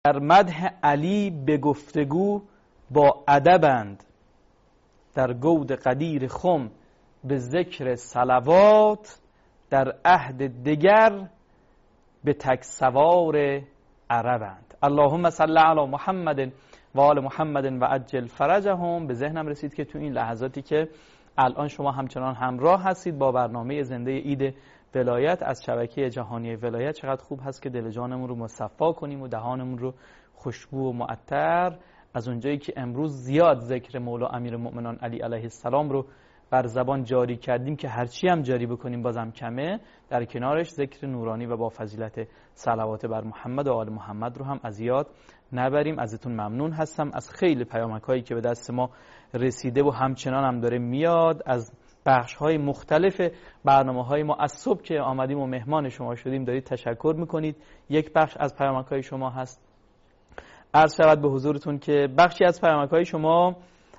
در مدح علی به گفتگو با ادبند، در گود قدیر خم به ذکر صلوات، در عهد دگر به تک سوار عربند. اللهم صل علی محمد و آل محمد و عجل فرجهم. به ذهنم رسید که تو این لحظاتی که الان شما همچنان همراه هستید با برنامه زنده عید ولایت از شبکه جهانی ولایت، چقدر خوب هست که دل جانمون رو مصفا کنیم و دهانمون رو خوشبو و معطر از اونجایی که امروز زیاد ذکر مولا امیرالمؤمنین علی علیه السلام رو بر زبان جاری کردیم که هرچی هم جاری بکنیم بازم کمه، در کنارش ذکر نورانی و با فضیلت صلوات بر محمد و آل محمد رو هم از یاد نبریم. ازتون ممنون هستم از خیلی پیامک‌هایی که به دست ما رسیده و همچنان هم داره میاد از بخش‌های مختلف برنامه‌های ما. از صبح که آمدیم و مهمان شما شدیم دارید تشکر می‌کنید. یک بخش از پیامک‌های شما هست. عرض شود به حضورتون که بخشی از پیامک‌های شما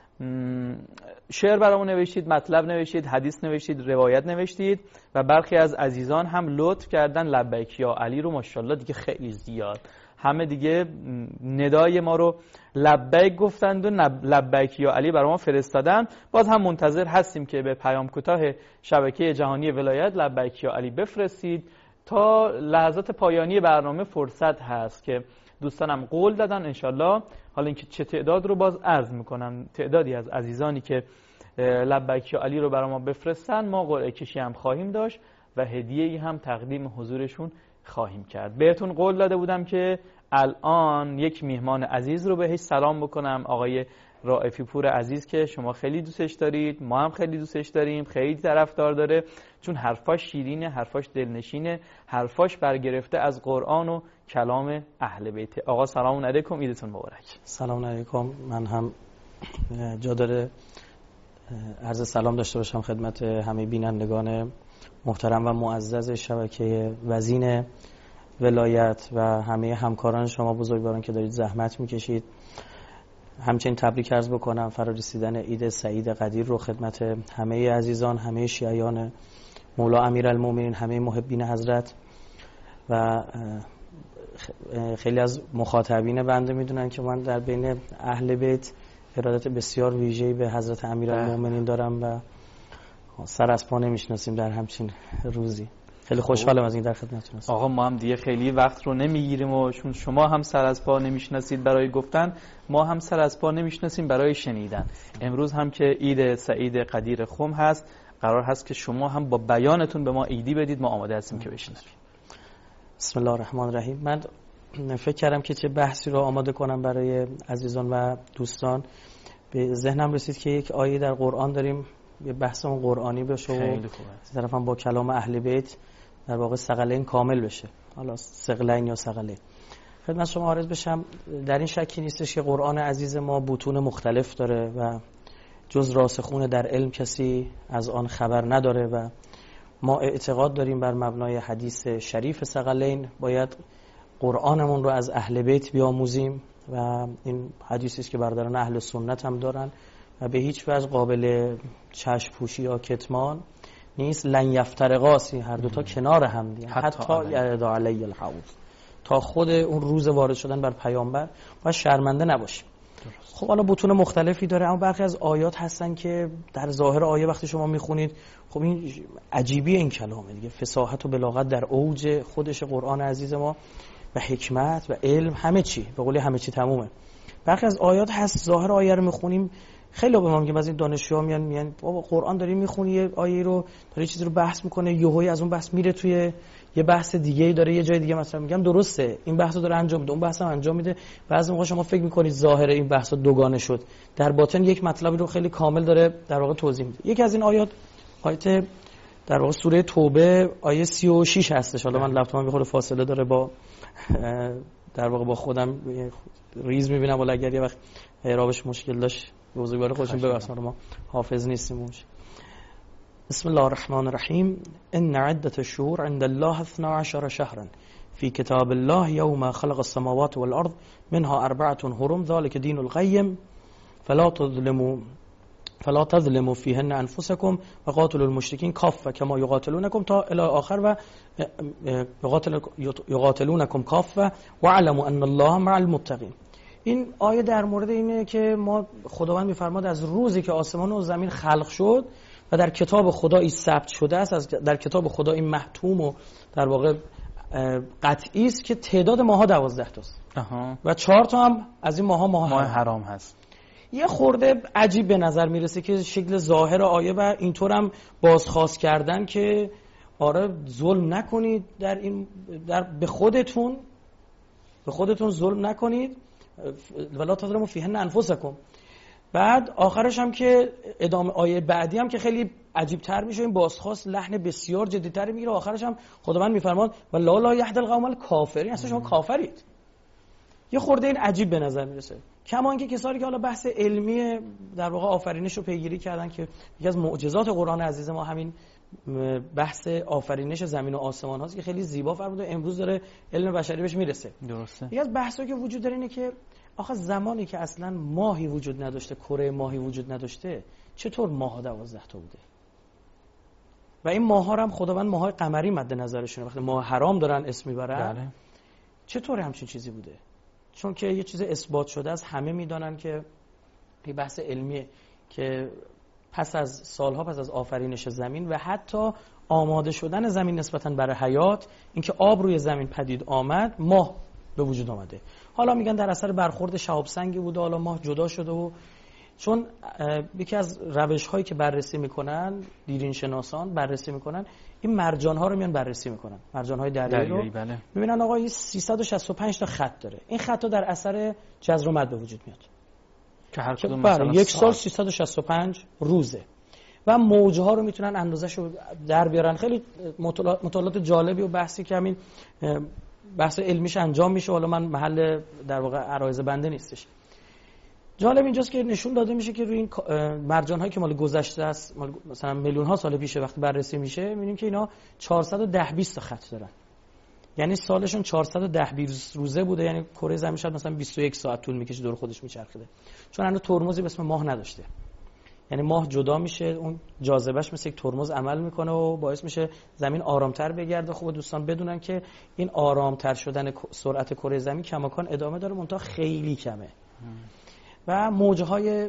شعر برامون نوشتید، مطلب نوشتید، حدیث نوشتید، روایت نوشتید و برخی از عزیزان هم لطف کردن لبیک یا علی رو ماشاءالله دیگه خیلی زیاد همه دیگه ندای ما رو لبیک گفتند و لبیک یا علی برای ما فرستادن. باز هم منتظر هستیم که به پیام کوتاه شبکه جهانی ولایت لبیک یا علی بفرستید. تا لحظات پایانی برنامه فرصت هست که دوستانم قول دادن انشالله. حالا اینکه چه تعداد رو باز عرض میکنم، تعدادی از عزیزانی که لبیک یا علی رو برای ما بفرستن ما قرعه کشی هم خواهیم داشت و هدیه‌ای هم تقدیم حضورشون خواهیم کرد. بهتون قول داده بودم که الان یک میهمان عزیز رو بهش سلام بکنم، آقای رائفی پور عزیز که شما خیلی دوستش دارید، ما هم خیلی دوستش داریم، خیلی طرفدار داره چون حرفاش شیرینه، حرفاش دلنشینه، حرفاش برگرفته از قرآن و کلام اهل بیت. آقا سلام علیکم، عیدتون مبارک. سلام علیکم. من هم جا داره عرض سلام داشته باشم خدمت همه بینندگان محترم و معزز شبکه وزین ولایت و همه همکاران شما بزرگواران که دارید زحمت میکشید. همچنین تبریک عرض بکنم فرارسیدن عید سعید قدیر رو خدمت همه عزیزان، همه شیعیان مولا امیرالمؤمنین، همه محبین حضرت و خیلی از مخاطبین بنده میدونن که من در بین اهل بیت ارادت بسیار ویژه‌ای به حضرت امیرالمؤمنین دارم و سر از پا نمیشناسیم در همچین روزی. خیلی خوشحالم از این در خدمتتون هستم. آقا ما هم دیگه خیلی وقت رو نمیگیریم و چون شما هم سر از پا نمیشناسید برای گفتن، ما هم سر از پا نمیشناسیم برای شنیدن. امروز هم که عید سعید قدیر خم هست، قرار هست که شما هم با بیانتون به ما عیدی بدید. ما آماده هستیم که بشنویم. بسم الله الرحمن الرحیم. من فکر کردم که چه بحثی رو آماده کنم برای عزیزان و دوستان. به ذهنم رسید که یک آیه در قرآن داریم، یه بحثمون قرآنی بشه و از طرفم با کلام اهل بیت در واقع ثقلین کامل بشه، حالا ثقلین یا ثقلین. خدمت شما عرض بشم در این شکی نیستش که قرآن عزیز ما بطون مختلف داره و جز راسخون در علم کسی از آن خبر نداره و ما اعتقاد داریم بر مبنای حدیث شریف ثقلین باید قرآنمون رو از اهل بیت بیاموزیم و این حدیثی است که برادران اهل سنت هم دارن و به هیچ وجه قابل چشم پوشی یا کتمان نیست. لن یفترقاسی، هر دوتا کنار هم دیگه، حتی یرد علی الحوض، تا خود اون روز وارد شدن بر پیامبر و شرمنده نباشیم. خب حالا بطون مختلفی داره، اما برخی از آیات هستن که در ظاهر آیه وقتی شما میخونید خب این عجیبی این کلامه دیگه، فصاحت و بلاغت در اوج خودش قرآن عزیز ما و حکمت و علم، همه چی به قولی همه چی تمومه. برخی از آیات هست ظاهر آیه رو میخونیم خیلی به ما میگن، از این دانشجوها میان بابا قرآن داری میخونی یه آیه رو داری چیزی رو بحث میکنه یهویی از اون بحث میره توی یه بحث دیگه‌ای داره یه جای دیگه، مثلا میگم درسته این بحثو داره انجام میده اون بحثم انجام میده. بعضی موقع شما فکر میکنید ظاهر این بحثا دوگانه شد، در باطن یک مطلبی رو خیلی کامل داره در واقع توضیح میده. یکی از این آیات آیت در واقع سوره توبه آیه 36 هستش. حالا من لپتاپم بخوره فاصله داره با در واقع با خودم ریز میبینم، ولی اگر یه وقت اعرابش مشکل داشت بزرگوار خودشون ببخشید، ما حافظ نیستیم. بسم الله الرحمن الرحیم. ان عدة الشهور عند الله 12 شهرا في كتاب الله يوم خلق السماوات والارض منها 4 حرم ذلك دين القيم فلا تظلموا فیهن انفسکم و قاتلوا المشرکین کافه کما یقاتلونکم تا الی آخر و یقاتلونکم کافه واعلموا ان الله مع المتقین. این آیه در مورد اینه که ما خداوند می‌فرماد از روزی که آسمان و زمین خلق شد و در کتاب خدا این ثبت شده است، در کتاب خدا این محتوم و در واقع قطعی است که تعداد ماها 12 تاست و 4 تا هم از این ماه حرام هست. یه خورده عجیب به نظر میرسه که شکل ظاهر آیه و اینطور هم بازخواست کردن که آره ظلم نکنید به خودتون ظلم نکنید ولا تظلموا فیهن انفسکم. بعد آخرش هم که ادامه آیه بعدی هم که خیلی عجیب تر میشه، این بازخواست لحن بسیار جدی‌تری میگیره. آخرش هم خداوند میفرماد و لا یهدی القوم الکافرین، اصلا شما کافرید. یه خورده این عجیب به نظر میرسه. کما اینکه کسانی که حالا بحث علمی در واقع آفرینش رو پیگیری کردن که یکی از معجزات قرآن عزیز ما همین بحث آفرینش زمین و آسمان هاست که خیلی زیبا فرموده، امروز داره علم بشری بهش میرسه. درسته. یکی از بحثایی که وجود داره اینه که آخه زمانی که اصلا ماهی وجود نداشته، کره ماهی وجود نداشته، چطور ماها 12 تا بوده؟ و این ماها هم خداوند ماهای قمری مد نظرشونه، وقتی ماه حرام دارن اسم میبرن. بله. چطور همچین چیزی بوده؟ چون که یه چیز اثبات شده است، همه میدونن که این بحث علمیه که پس از آفرینش زمین و حتی آماده شدن زمین نسبتاً برای حیات، اینکه آب روی زمین پدید آمد، ماه به وجود آمده. حالا میگن در اثر برخورد شهاب سنگی بوده، حالا ماه جدا شده و چون یکی از روش‌هایی که بررسی میکنن دیرین شناسان بررسی میکنن این مرجان‌ها رو میان بررسی میکنن، مرجان‌های دریایی رو. بله. میبینن آقا این 365 تا خط داره، این خطا در اثر جزر و مد به وجود میاد که هر کدوم مثلا یک سال 365 روزه و موج‌ها رو میتونن اندازه‌شو در بیارن. خیلی مطالعات جالبی و بحثی که همین بحث علمیش انجام میشه، حالا من محل در واقع عرایض بنده نیستش. جالب اینجاست که نشون داده میشه که روی این مرجان‌هایی که مال گذشته است، مال مثلا میلیون‌ها سال پیشه، وقتی بررسی میشه می‌بینیم که اینا 410-20 تا خط دارن. یعنی سالشون 410 روزه بوده، یعنی کره زمین شاید مثلا 21 ساعت طول می‌کشه دور خودش میچرخیده، چون هنوز ترمزی به اسم ماه نداشته. یعنی ماه جدا میشه، اون جاذبهش مثل یک ترمز عمل میکنه و باعث میشه زمین آرامتر بگرده. خب دوستان بدونن که این آرامتر شدن سرعت کره زمین کماکان ادامه داره، منتها خیلی کمه و موجهای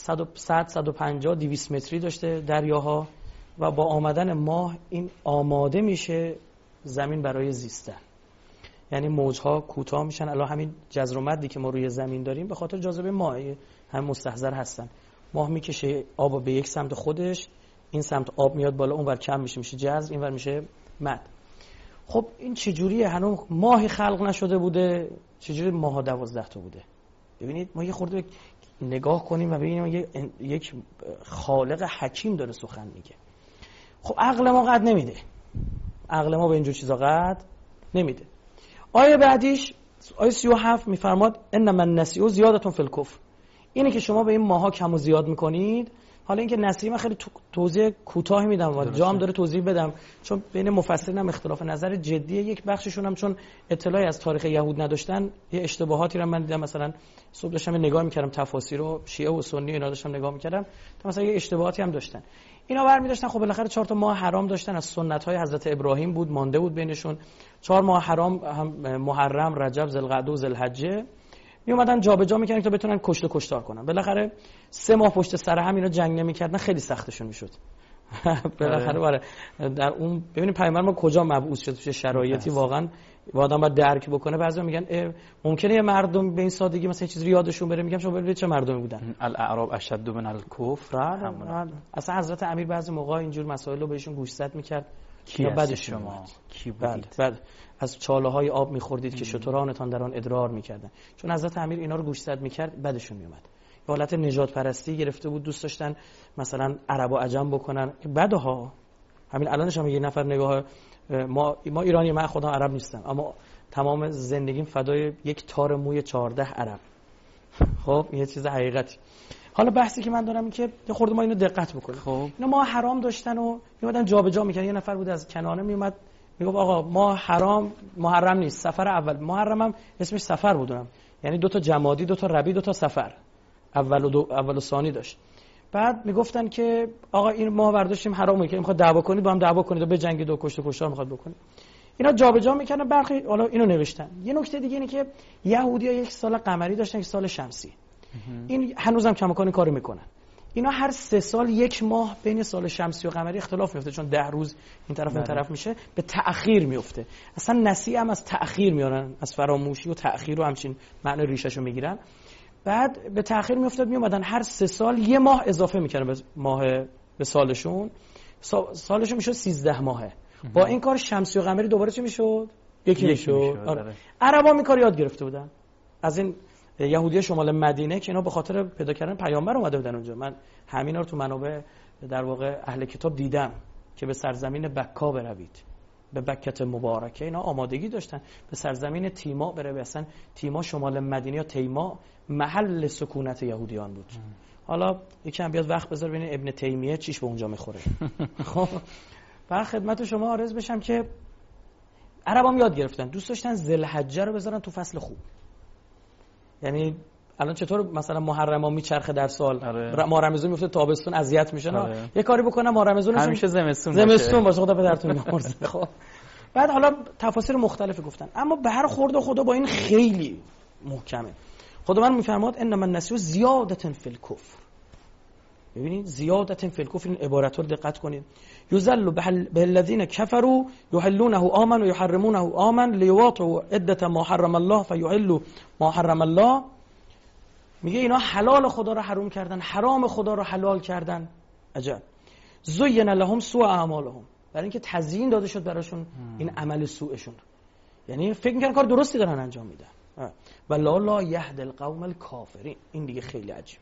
100-150-200 متری داشته دریاها و با آمدن ماه این آماده میشه زمین برای زیستن. یعنی موجها کوتاه میشن. الان همین جزر و مدی که ما روی زمین داریم به خاطر جاذبه ماه هم مستحضر هستن. ماه میکشه آب به یک سمت خودش، این سمت آب میاد بالا، اونور کم میشه جزر، اینور میشه مد. خب این چجوریه؟ هنوز ماهی خلق نشده بوده، چجوری ماها 12 تا بوده؟ ببینید ما یه خورده نگاه کنیم و ببینیم یک خالق حکیم داره سخن میگه. خب عقل ما قد نمیده، عقل ما به اینجور چیزا قد نمیده. آیه بعدیش آیه 37 میفرماد انما النسیء زیادة فی الکفر. اینه که شما به این ماها کم و زیاد میکنید. حالا اینکه نسیء من خیلی توضیح کوتاهی میدم و جام داره توضیح بدم، چون بین مفسرین هم اختلاف نظر جدیه. یک بخششون هم چون اطلاعی از تاریخ یهود نداشتن، یه اشتباهاتی رو من دیدم. مثلا صبح داشتم نگاه میکردم تفاسیر رو شیعه و سنی اینا داشتم نگاه میکردم، مثلا یه اشتباهاتی هم داشتن. اینا برمی داشتن خب بالاخره 4 تا ماه حرام داشتن، از سنت‌های حضرت ابراهیم بود، مانده بود بینشون. 4 ماه حرام هم محرم، رجب، ذوالقعده و ذوالحجه می اومدن جابجا می‌کردن تا بتونن کشت و کشتار کنن. بالاخره 3 ماه پشت سر هم اینا جنگ نمی‌کردن، خیلی سختشون میشد. بالاخره باره در اون ببینید پیامبر ما کجا مبعوث شد، چه شرایطی واقعا آدم باید درک بکنه. بعضیا میگن ممکنه یه مردم به این سادگی مثلا چیزی یادشون بره. میگم شما ببینید چه مردمی بودن. الاعراب اشد من الکفر. اصلا حضرت امیر بعضی موقع اینجور مسائل رو بهشون گوشزد می‌کرد. یا بعد شما کی بودید؟ بعد از چاله‌های آب می‌خوردید که شترانتان در آن ادرار می‌کردن. چون حضرت امیر اینا رو گوشزد می‌کرد، بعدشون میومد. به حالت نجات پرستی گرفته بود، دوست داشتن مثلا عرب و عجم بکنن. بعدها همین الانش هم یه نفر نگاه ما ایرانی، من خودم عرب نیستم، اما تمام زندگیم فدای یک تار موی 14 عرب. خب این یه چیز حقیقتی. حالا بحثی که من دارم این که خورده ما اینو دقت بکنیم. خب اینا ما حرام داشتن و میومدن جابجا میکردن. یه نفر بود از کنانه میومد میگفت آقا ما حرام محرم نیست، سفر اول محرمم اسمش سفر بودم، یعنی 2 تا جمادی، 2 تا ربی، 2 تا سفر، اول و ثانی داشت. بعد میگفتن که آقا این ما برداشتیم حرامه که میخواد دعوا کنید با هم دعوا کنید و بجنگید و کشته کشتار میخواد بکنید. اینا جابجا میکنن برخی حالا اینو نوشتن. یه نکته دیگه اینه که یهودی‌ها یک سال قمری داشتن، یک سال شمسی. این هنوزم کماکان کارو میکنن. اینا هر 3 سال 1 ماه بین سال شمسی و قمری اختلاف میفته، چون 10 روز این طرف اون طرف میشه، به تأخیر میفته. اصلا نسیه هم از تأخیر میارن، از فراموشی و تأخیر و همچین معنی ریشه‌شو میگیرن. بعد به تأخیر میافتاد، میومدن هر 3 سال 1 ماه اضافه میکردن به سالشون. سالشون میشد 13 ماهه. با این کار شمسی و قمری دوباره چه میشد؟ یکی میشد. آره. عربا این کار یاد گرفته بودن از این یهودی شمال مدینه که اینا به خاطر پیدا کردن پیامبر اومده بودن اونجا. من همینا رو تو منابع در واقع اهل کتاب دیدم که به سرزمین بکا بروید، به بکت مبارکه. اینا آمادگی داشتن به سرزمین تیما بره. اصلا تیما شمال مدینه یا تیما محل سکونت یهودیان بود. حالا یکم بیاد وقت بذار ببینید ابن تیمیه چیش به اونجا میخوره. خب بعد خدمت شما عرض بشم که عربام یاد گرفتن، دوست داشتن ذوالحجه رو بذارن تو فصل خوب. یعنی الان چطور مثلا محرم ها میچرخه در سال، ماه رمضان میفته تابستون اذیت میشن، یه کاری بکنم ماه رمضان همیشه زمستون باشه. خدا پدرتون بیامرزه. خب بعد حالا تفاسیر مختلفی گفتن، اما به هر خورده خدا با این خیلی محکمه. خداوند میفرماد انما النسیء زیادة فی الکفر. ببینید زیادة فی الکفر، این عبارت رو دقت کنید. یذل به الذین کفروا یحلونه آمن و یحرمونه آمن لیواطوا عدة ما حرم الله فیحلوا ما حرم الله. میگه اینا حلال خدا رو حرام کردن، حرام خدا رو حلال کردن. عجب. زین لهم سوء اعمالهم، برای اینکه تزیین داده شد براشون این عمل سوءشون. یعنی فکر میکنن کار درستی دارن انجام میدن. والله لا یهدی القوم الکافرین. این دیگه خیلی عجیب،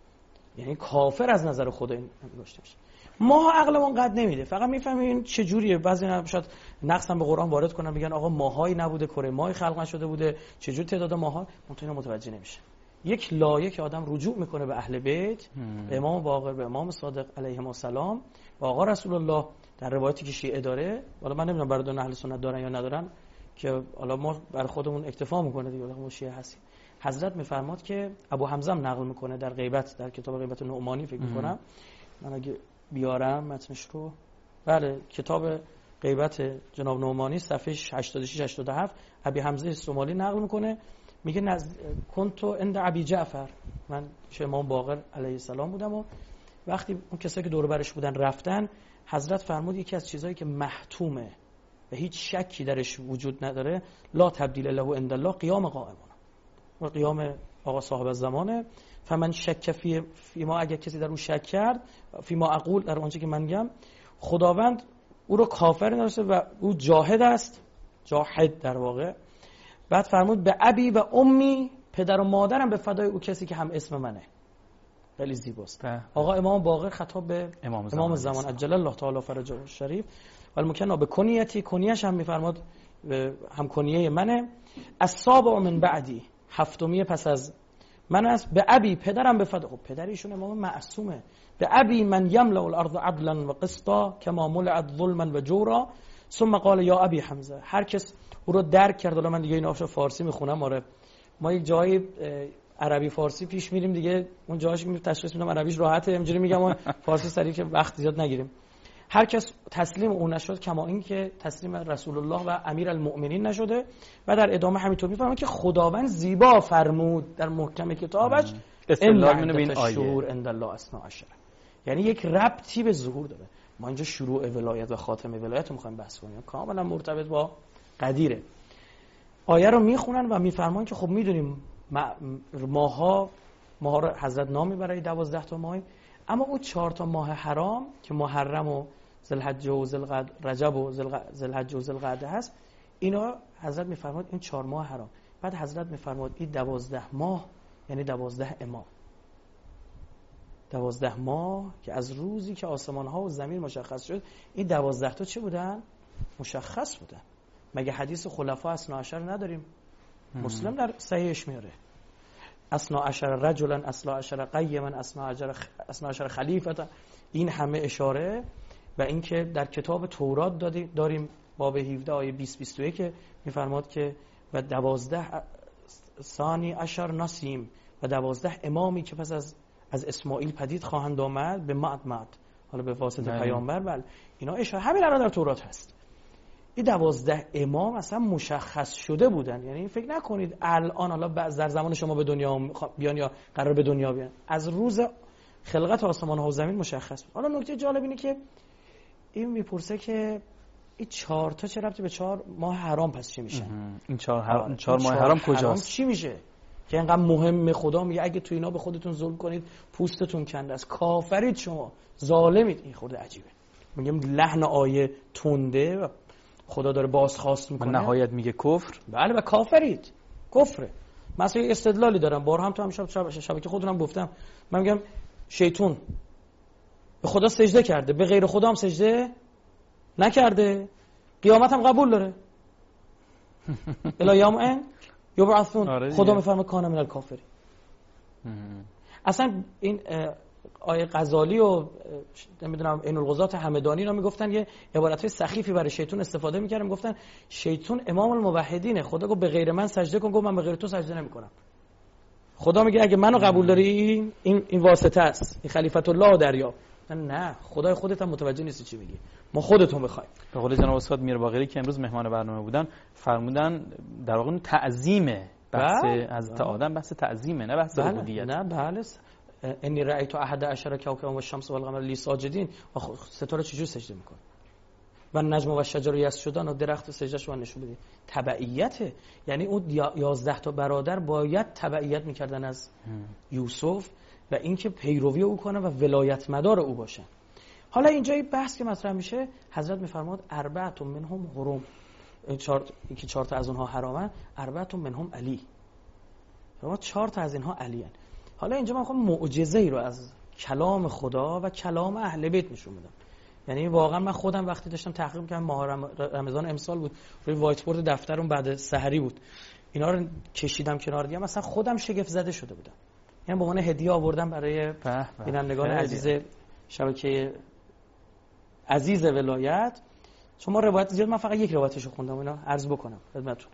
یعنی کافر از نظر خدا این گذاشته میشه. ما عقلمون قد نمیده، فقط میفهمیم چه جوریه. بعضی شاید نقص هم به قرآن وارد کنن، میگن آقا ماهایی نبوده، کره ماهی خلق نشده بوده، چه جور تعداد ماها، اینا متوجه نمیشه. یک لایه که آدم رجوع میکنه به اهل بیت، به امام باقر، به امام صادق علیهم السلام، و آقا رسول الله در روایتی که شیعه داره، حالا من نمیدونم برادران اهل سنت دارن یا ندارن، که حالا ما برای خودمون اکتفا میکنه دیگه، ما شیعه هستیم. حضرت میفرماد که ابو حمزه نقل میکنه در غیبت، در کتاب غیبت نعمانی فکر میکنم، من اگه بیارم متنش رو، بله کتاب غیبت جناب نعمانی صفحه 86 87 ابی حمزه سومالی نقل میکنه، میگه کنتو عند ابی جعفر، من چه امام باقر علیه السلام بودم و وقتی اون کسایی که دور برش بودن رفتن، حضرت فرمود یکی از چیزایی که محتومه و هیچ شکی درش وجود نداره، لا تبدیل له عند الله قیام قائمون، و قیام آقا صاحب الزمانه. فمن شک فی ما، اگر کسی در اون شک کرد، فی ما اقول، در آنچه که من میگم، خداوند او رو کافر نداشته و او جاهد است، جاهد در واقع. بعد فرمود به ابی و امی، پدر و مادرم به فدای او کسی که هم اسم منه. خیلی زیباست. آقا امام باقر خطاب به امام زمان عجل الله تعالی فرجه الشریف و المکنا به کنیتی، کنیش هم میفرماد هم کنیه منه. السابع من بعدی، هفتمی پس از من است. به ابی، پدرم به فدای، خب پدریشون امام معصومه. به ابی من یملأ الارض عدلا و قسطا کما ملئت ظلما و جورا ثم قال یا ابی حمزه. هر کس او رو درک کرد، حالا من دیگه این آفشار فارسی میخونم، آره ما یک جایی عربی فارسی پیش میریم دیگه، اون جاهاش تشخیص میدم عربیش راحته، اینجوری میگم فارسی سریع که وقت زیاد نگیریم. هر کس تسلیم اون نشد کما این که تسلیم رسول الله و امیر المؤمنین نشده. و در ادامه همینطور میفهمم که خداوند زیبا فرمود در محکم کتابش استدلال منو به این آیه شهور عند الله 12، یعنی یک ربطی به ظهور داره. ما اینجا شروع ولایت و خاتمه ولایت رو میخوایم بحث کنیم، کاملا مرتبط با قدیره. آیه رو میخونن و میفرمان که خب میدونیم ماها رو حضرت نام میبره 12 تا ماه، اما اون 4 تا ماه حرام که محرم و ذوالحجه و ذوالقعده، رجب و ذوالحجه و ذوالقعده هست، اینا حضرت میفرماد این 4 ماه حرام. بعد حضرت میفرماد این 12 ماه یعنی 12 امام، 12 ماه که از روزی که آسمان ها و زمین مشخص شد، این 12 تا چه بودن؟ مشخص بودن. مگه حدیث خلفا 12 نداریم؟ مسلم در صحیحش میاره 12 رجلا، 12 قیما، 12 خلیفه. این همه اشاره و اینکه در کتاب تورات داریم باب 17 آیه 20-21 که میفرماد که و 12 ثانی عشر نسیم، و 12 امامی که پس از از اسماعیل پدید خواهند آمد به معد، حالا به واسطه پیامبر. بله اینا اشاره همین الان در تورات هست. این 12 امام اصلا مشخص شده بودن. یعنی فکر نکنید الان حالا در زمان شما به دنیا بیان یا قرار به دنیا بیان، از روز خلقت آسمان ها و زمین مشخص بود. حالا نکته جالب اینه که این میپرسه که این 4 تا چه ربطی به 4 ماه حرام پس چی میشن؟ این 4 ماه حرام کجاست؟ چی میشه که اینقدر مهمه؟ خدا میگه اگه تو اینا به خودتون ظلم کنید پوستتون کنده است، کافرید، شما ظالمید. این خورده عجیبه. میگم لحن آیه تنده و خدا داره بازخواست میکنه، نهایت میگه کفر. بله و کافرید، کفره. مثلا استدلالی دارم، بار هم تو هم شبکه خودم گفتم، من میگم شیطان به خدا سجده کرده، به غیر خدا هم سجده نکرده، قیامت هم قبول داره. الا یوم ان یبعثون. خدا میفرمه کان من الکافرین. اصلا این آیه غزالی و نمیدونم عین الغزات همدانی را میگفتن یه عبارتای سخیفی برای شیطان استفاده میکردن، میگفتن شیطان امام الموحدینه. خدا گفت به غیر من سجده کن، گفت من به غیر تو سجده نمیکنم. خدا میگه اگه منو قبول داری این واسطه است، این خلیفت الله دریا. نه خدای خودت هم متوجه نیستی چی میگی، ما خودتون بخوایم. به قول جناب استاد میر باقری که امروز مهمان برنامه بودن فرمودن در واقع تعظیمه، بحث حضرت آدم بحث تعظیمه، نه بحث عبودیت. نه بله. انی رأیت احد عشر کوکبا و الشمس و القمر لی ساجدین. ستاره چجوری سجده میکنه؟ و نجم و شجر یسجدان و درخت سجدهش رو نشون بدید. تبعیته. یعنی اون 11 تا برادر باید تبعیت میکردن از یوسف و اینکه پیروی او کنه و ولایت مدار او باشه. حالا اینجا این بحث که مطرح میشه، حضرت میفرماد اربعه منهم حرم. اینکه 4 تا از اونها حرامن، اربعه منهم علی. ما 4 تا از اینها علی هن. حالا اینجا من میخوام معجزه ای رو از کلام خدا و کلام اهل بیت نشون بدم. یعنی واقعا من خودم وقتی داشتم تحقیق می‌کردم، ماه رمضان امسال بود، روی وایت بورد دفترم بعد سحری بود، اینا رو کشیدم کنار دیگه، مثلا خودم شگفت زده شده بودم. یعنی به عنوان هدیه آوردم برای بینندگان عزیز شبکه عزیز ولایت. شما روایت زیاد، من فقط یک روایتش رو خوندم، اینا عرض بکنم خدمتتون.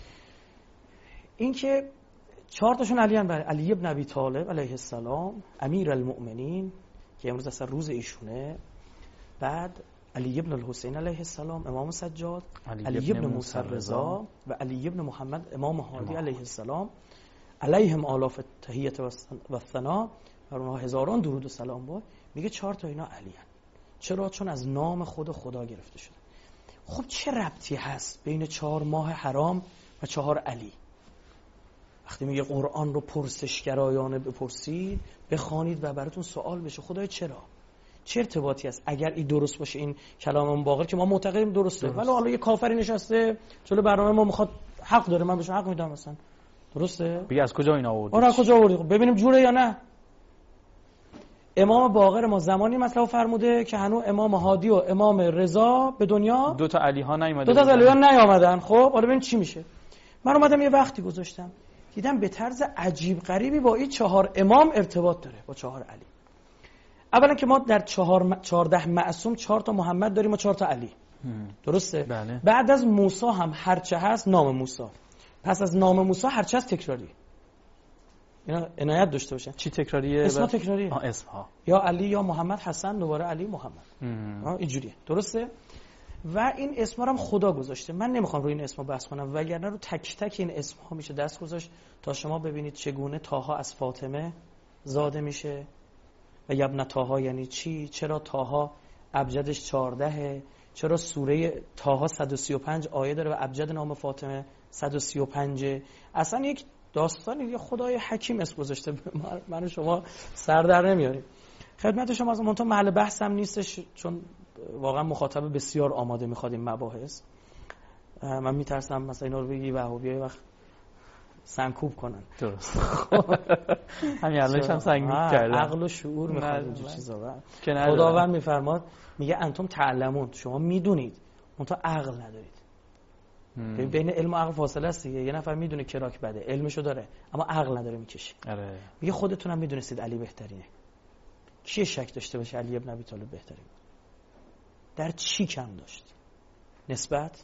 این که 4 تاشون علی ان، علی ابن ابی طالب علیه السلام امیر المؤمنین که امروز اصلا روز ایشونه، بعد علی ابن الحسین علیه السلام امام سجاد، علی ابن موسی رضا و علی ابن محمد امام هادی علیه السلام، علیهم آلاف تحیت و ثنا، بر اونها هزاران درود و سلام باد. میگه 4 تا اینا علی ان. چرا؟ چون از نام خدا گرفته شده. خب چه ربطی هست بین 4 ماه حرام و 4 علی؟ وقتی میگه قرآن رو پرسشگرایانه بپرسید، بخوانید و براتون سوال بشه خدای چرا؟ چه ارتباطی است؟ اگر این درست باشه، این کلام باقر که ما معتقدیم درسته، ولی حالا یه کافری نشسته جلوی برنامه ما میخواد حق داره، من بهش حق میدم مثلا، درسته؟ بگی از کجا این آوردی؟ آره از کجا آوردی؟ ببینیم جوره یا نه. امام باقر ما زمانی مطلب فرموده که هنوز امام هادی و امام رضا به دنیا 2 تا علی ها نیومدن. 2 تا علی ها نیامدن. خب حالا ببین چی میشه. من اومدم یه وقتی گذاشتم، دیدم به طرز عجیب غریبی با این 4 امام ارتباط داره، با 4 علی. اولا که ما در 14 معصوم 4 تا محمد داریم و 4 تا علی. درسته؟ بله. بعد از موسی هم هرچه هست نام موسی. پس از نام موسی هرچه هست تکراری. اینا عنایت داشته باشن. چی تکراریه؟ اسمها تکراریه. اسمها. یا علی یا محمد، حسن دوباره علی محمد. اینجوریه. درسته؟ و این اسما رو هم خدا گذاشته. من نمیخوام روی این اسما بحث کنم، وگرنه رو تک تک این اسما میشه دست گذاشت تا شما ببینید چگونه طه از فاطمه زاده میشه و یبن طه یعنی چی، چرا طه ابجدش 14، چرا سوره طه 135 آیه داره و ابجد نام فاطمه 135. اصلا یک داستانی، یه خدای حکیم اسم گذاشته. من و شما سر در نمیاریم. خدمت شما از منتها محل بحثم نیستش، چون واقعا مخاطب بسیار آماده میخواد این مباحث. من میترسم مثلا اینا رو بگی وهابیای وقت سنکوب کنن. درست. همین الانش هم سنکوب کردن. عقل و شعور میخواد اینجور چیزا. خداوند میفرماد، میگه انتم تعلمون، شما میدونید منتها عقل ندارید. بین علم و عقل فاصله است دیگه. یه نفر میدونه کراک بده، علمشو داره اما عقل نداره میکشه. آره. میگه خودتونم میدونستید علی بهترینه. کی شک داشته باشه علی ابن ابی طالب بهترین؟ در چی کم داشت؟ نسبت،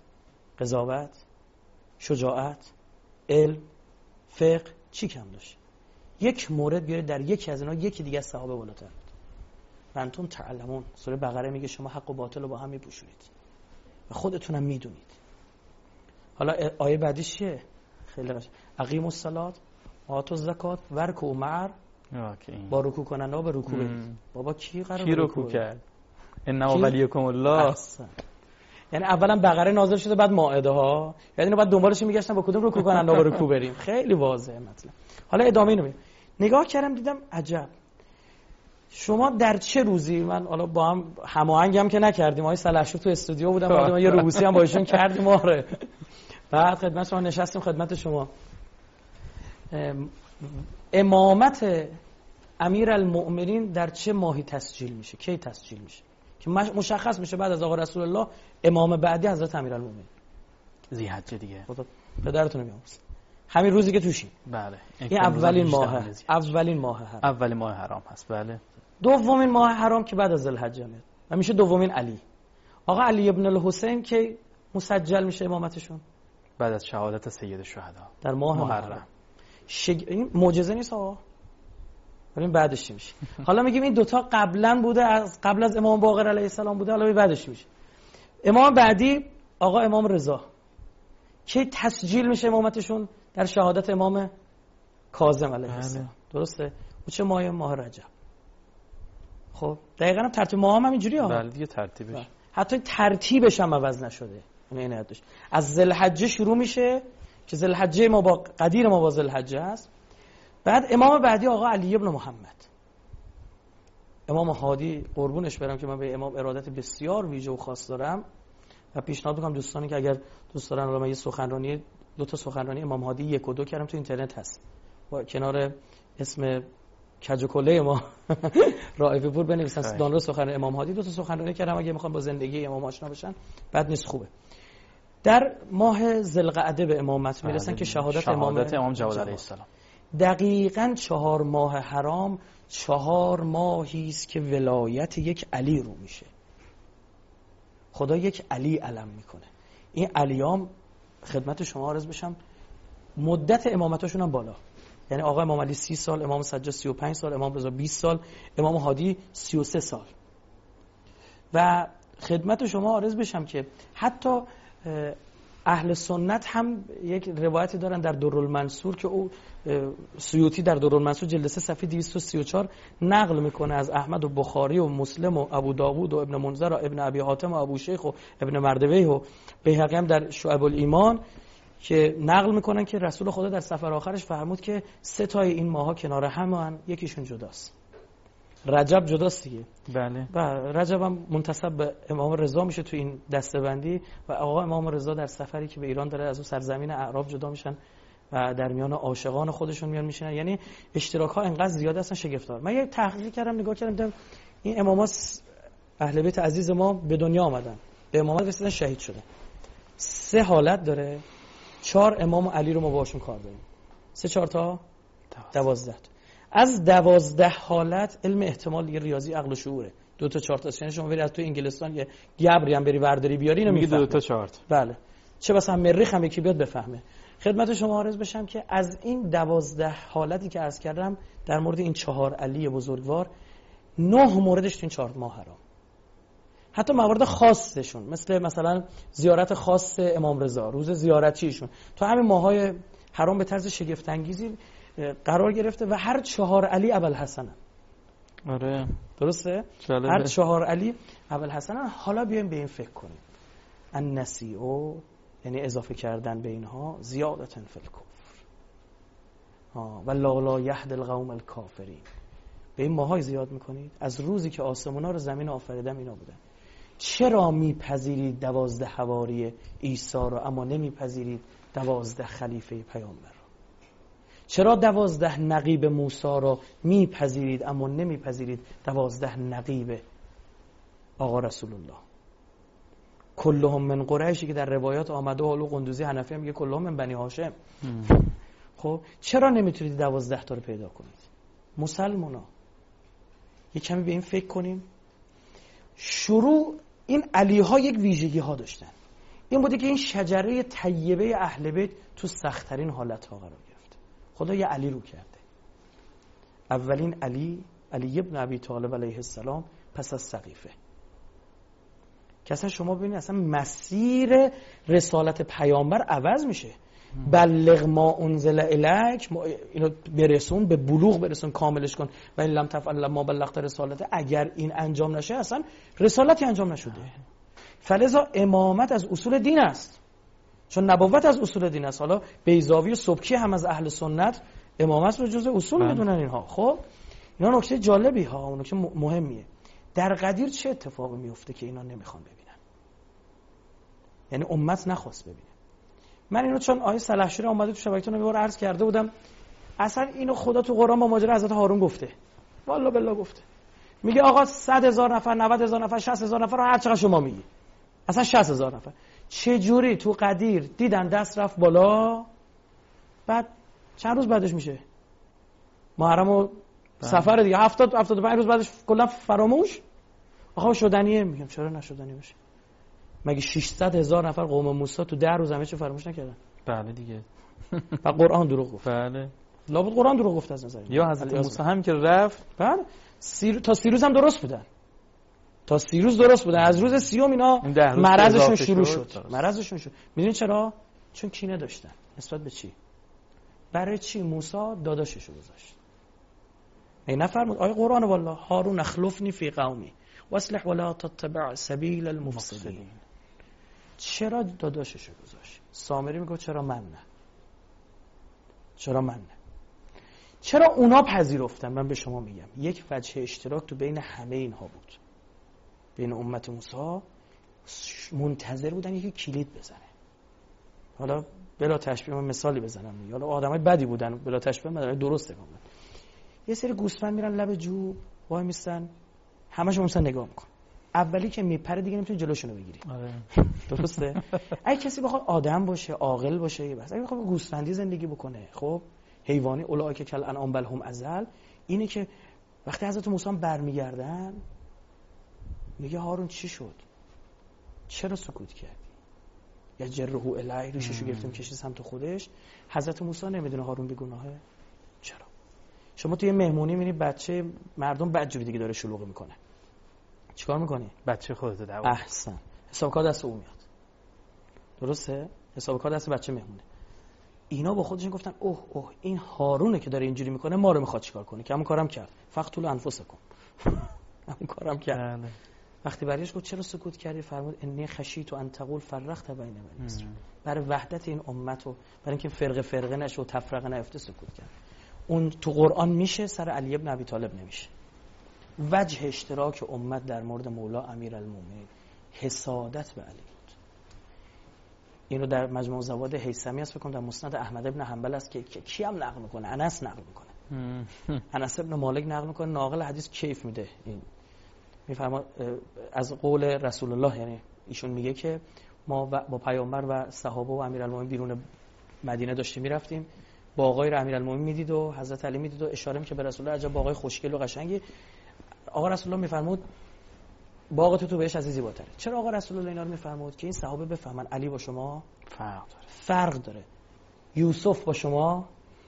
قضاوت، شجاعت، علم، فقه، چی کم داشت؟ یک مورد بیارید در یکی از اینا یکی دیگه از صحابه بالاتر بود. انتم تعلمون، سوره بقره میگه شما حق و باطل رو با هم میپوشونید و خودتونم میدونید. حالا آیه بعدیش چیه؟ خیلی قشنگ. اقیموا الصلاة و آتوا الزکات ورکعوا مع، با رکوع کننده به رکوع برید. بابا کی قرار کی رکوع کرد؟ انما ولیکم الله. یعنی اولا بقره نازل شده بعد مائده ها، یعنی اینو بعد دنبالش میگشتن با کدوم رکوع کننده به رکوع بریم. خیلی واضحه مطلب. حالا ادامه اینو میگم. نگاه کردم دیدم عجب. شما در چه روزی، من حالا با هم هماهنگم که نکردیم، آقای صالح‌شور تو استودیو بودم، بعد ما یه روبوسی هم با ایشون کردیم. آره بعد خدمت شما نشستیم، خدمت شما امامت امیرالمؤمنین در چه ماهی تسجیل میشه، کی تسجیل میشه که مشخص میشه بعد از آقا رسول الله امام بعدی حضرت امیرالمؤمنین ذی‌حجه دیگه. خدا پدرتون بیامرزه. همین روزی که توشیم. بله. این اولین ماه حرام. اولین ماه حرام هست. بله. دومین ماه حرام که بعد از ذوالحجه میاد و میشه دومین علی. آقا علی ابن الحسین که مسجل میشه امامتشون بعد از شهادت سید الشهدا در ماه محرم. این معجزه نیست آقا. ولی بعدش چی میشه؟ حالا میگیم این دوتا قبلا بوده، از قبل از امام باقر علیه السلام بوده، حالا بعدش میشه. امام بعدی آقا امام رضا که تسجیل میشه امامتشون در شهادت امام کاظم علیه السلام. درسته؟ و چه ماه؟ ماه رجب. خب دقیقاً ترتیب ماه هم اینجوریه ها. بله دیگه ترتیبش. حتی ترتیبش هم عوض نشده. این حدش. از ذوالحجه شروع میشه که ذوالحجه ما با قدیر ما با ذوالحجه است. بعد امام بعدی آقا علی ابن محمد. امام هادی قربونش برم که من به امام ارادت بسیار ویژه و خاص دارم و پیشنهاد میکنم دوستانی که اگر دوست دارن، الان من یه سخنرانی، دو تا سخنرانی امام هادی 1 و 2 کردم تو اینترنت هست با کنار اسم کج و کله ما رائفه پور بنویسن دانلود سخنرانی امام هادی. 2 تا سخنرانی کردم، اگه میخوان با زندگی امام آشنا بشن بد نیست، خوبه. در ماه ذوالقعده به امامت میرسن که شهادت امام جواد علیه السلام. دقیقاً 4 ماه حرام 4 ماهی است که ولایت یک علی رو میشه. خدا یک علی علم میکنه. این علیام خدمت شما عرض بشم مدت امامتاشون هم بالا، یعنی آقا امام علی 30 سال، امام سجاد 35 سال، امام رضا 20 سال، امام هادی 33 سال. و خدمت شما عرض بشم که حتی اهل سنت هم یک روایتی دارن در درالمنصور که او سیوطی در درالمنصور جلد 3 صفحه 234 نقل میکنه از احمد و بخاری و مسلم و ابو داوود و ابن منذر و ابن ابی حاتم و ابو شیخ و ابن مردویه و بیهقی هم در شعب الایمان که نقل میکنن که رسول خدا در سفر آخرش فرمود که 3 تای این ماها کنار هم یکیشون جداست. رجب جداست دیگه. بله. و رجب هم منتسب به امام رضا میشه تو این دسته‌بندی و آقا امام رضا در سفری که به ایران داره از اون سرزمین اعراب جدا میشن و در میان عاشقان خودشون میان میشینن. یعنی اشتراک ها انقدر زیاد هستن شگفت‌آور. من یه تحقیق کردم، نگاه کردم این اماما اهل بیت عزیز ما به دنیا آمدن، به امامت رسیدن، شهید شدن. 3 حالت داره. 4 امام علی رو ما باشون کار داریم. 3 تا 12. از 12 حالت علم احتمال دیگه ریاضی عقل و شعوره. 2 تا 4 تا. یعنی شما بری از تو انگلستان یه گبری هم بری ورداری بیاری اینو میگه 2 تا 4. بله. چه بس هم مریخ هم یکی بیاد بفهمه. خدمت شما عرض بشم که از این 12 حالتی که عرض کردم در مورد این 4 علی بزرگوار 9 موردش تو این 4 ماه حرام. حتی موارد خاصشون مثلا زیارت خاص امام رضا، روز زیارتیشون تو همین ماهای حرام به طرز شگفت انگیزی قرار گرفته و هر 4 علی ابوالحسن. آره درسته؟ هر 4 علی ابوالحسن. حالا بیایم به این فکر کنیم. النسیء یعنی اضافه کردن به اینها زیادتاً فی الکفر. والله لا یهدی القوم الکافرین. به این ماهای زیاد میکنید. از روزی که آسمونا رو زمین آفریدم اینا بودن. چرا میپذیرید 12 حواری عیسی رو اما نمیپذیرید 12 خلیفه پیامبر رو؟ چرا 12 نقیب موسی رو میپذیرید اما نمیپذیرید 12 نقیب آقا رسول الله؟ کلهم من قریشی که در روایات آمده، حالا قندوزی حنفی میگه کلهم من بنی هاشم. خب چرا نمیتونید 12 تا رو پیدا کنید؟ مسلمونا یه کمی به این فکر کنیم. شروع این علی ها یک ویژگی ها داشتن. این بوده که این شجره طیبه اهل بیت تو سخت‌ترین حالت ها قرار گرفته. خدا یه علی رو کرده. اولین علی ابن ابی طالب علیه السلام، پس از سقیفه. که اصلا شما ببینید اصلا مسیر رسالت پیامبر عوض میشه. بلغ ما انزل الیک، اینو برسون، به بلوغ برسون، کاملش کن. و این لم تفعل ما بلغت رسالته، اگر این انجام نشه اصلا رسالتی انجام نشده. فلذا امامت از اصول دین است، چون نبوت از اصول دین است. حالا بیضاوی و سبکی هم از اهل سنت امامت رو جزء اصول میدونن اینها. خب اینا نکته جالبی ها، اون نکته مهمیه. در قدیر چه اتفاقی میفته که اینا نمیخوان ببینن؟ یعنی امت نخواست ببینه. من اینو چون آیه سلحشوری اومده تو شبکه‌تون یه بار عرض کرده بودم، اصلا اینو خدا تو قرآن با ماجرا حضرت هارون گفته. والله بالله گفته. میگه آقا 100,000 نفر، 90,000 نفر، 60,000 نفر، هر چقدر شما میگی. اصلا 60,000 نفر. چه جوری تو قدیر دیدن دست رفت بالا، بعد چند روز بعدش میشه محرم و سفر دیگه، 75 روز بعدش کلا فراموش. آقا شدنیه. میگم چرا نشدنی باشه؟ مگه 600,000 نفر قوم موسی تو 10 روز همه چی فراموش نکردن؟ بله دیگه. و قرآن دروغ گفت. بله. لابد قرآن دروغ گفت از نظر. یا حضرت موسی هم که رفت، بله تا 30 روز هم درست بودن. تا 30 روز درست بودن. از روز 30 اینا مرضشون شروع شد. مرضشون شد. میدونید چرا؟ چون کینه داشتن. نسبت به چی؟ برای چی موسی داداششو گذاشت؟ این نفرمود آیه قرآن والله هارون اخلفنی فی قومی واصلح ولا تتبع سبیل المفسدین. چرا داداششو گذاشت؟ سامری میگه چرا من نه؟ چرا من نه؟ چرا اونا پذیرفتن؟ من به شما میگم یک وجه اشتراک تو بین همه اینها بود. بین امت موسی منتظر بودن یکی کلید بزنه. حالا بلا تشبیه من مثالی بزنم. حالا آدمای بدی بودن، بلا تشبیه من درسته گفتم. یه سری گوسفند میرن لب جو وای میستن، همشون مثلا نگاه میکن. اولی که میپره دیگه نمیتونی جلوشونو بگیری. آره. درسته؟ اگه کسی بخواد آدم باشه، عاقل باشه، بس اگه بخواد گوسفندی زندگی بکنه، خب حیوانی اولئک کل انعام بل هم اضل، اینه که وقتی حضرت موسی برمیگردن میگه هارون چی شد؟ چرا سکوت کردی؟ یا جرهو الی، ریششو گرفتیم کشید سمت خودش. حضرت موسی نمیدونه هارون بیگناهه. چرا؟ شما توی مهمونی میبینی بچه مردم بدجوری دیگه داره شلوغی میکنه، چیکار میکنی؟ بچه خودت دعوا. احسن. حساب کار دست او میاد. درسته؟ حساب کار دست بچه مهمونه. اینا با خودشون گفتن اوه این هارونه که داره اینجوری میکنه، ما رو میخواد چیکار کنه؟ که همون کارم کرد. فقتلوا انفسکم. همون کارم کرد. وقتی برایش گفت چرا سکوت کردی؟ فرمود انی خشیت ان تقول فرقت بین بنی اسرائیل. برای وحدت این امت و برای اینکه فرقه نشه و تفرقه نیفته سکوت کرد. اون تو قرآن میشه، سر علی ابن ابی طالب نمیشه. وجه اشتراک امت در مورد مولا امیرالمومنین حسادت به علی بود. اینو در مجموع زواد هیثمی است، فکر کنم در مسند احمد ابن حنبل است که کی هم نقل میکنه؟ انس نقل میکنه. انس ابن مالک نقل میکنه، ناقل حدیث کیف میده. این میفرما از قول رسول الله، یعنی ایشون میگه که ما با پیامبر و صحابه و امیرالمومنین بیرون مدینه داشتیم میرفتیم، باغای رو امیرالمومنین میدید و حضرت علی میدید و اشاره میکنه به رسول الله عجب باغای خوشگل و قشنگی. آقا رسول الله میفرمود باغ تو بهش از زیباتره. چرا آقا رسول الله اینا رو میفرمود؟ که این صحابه بفهمن علی با شما فرق داره. یوسف با شما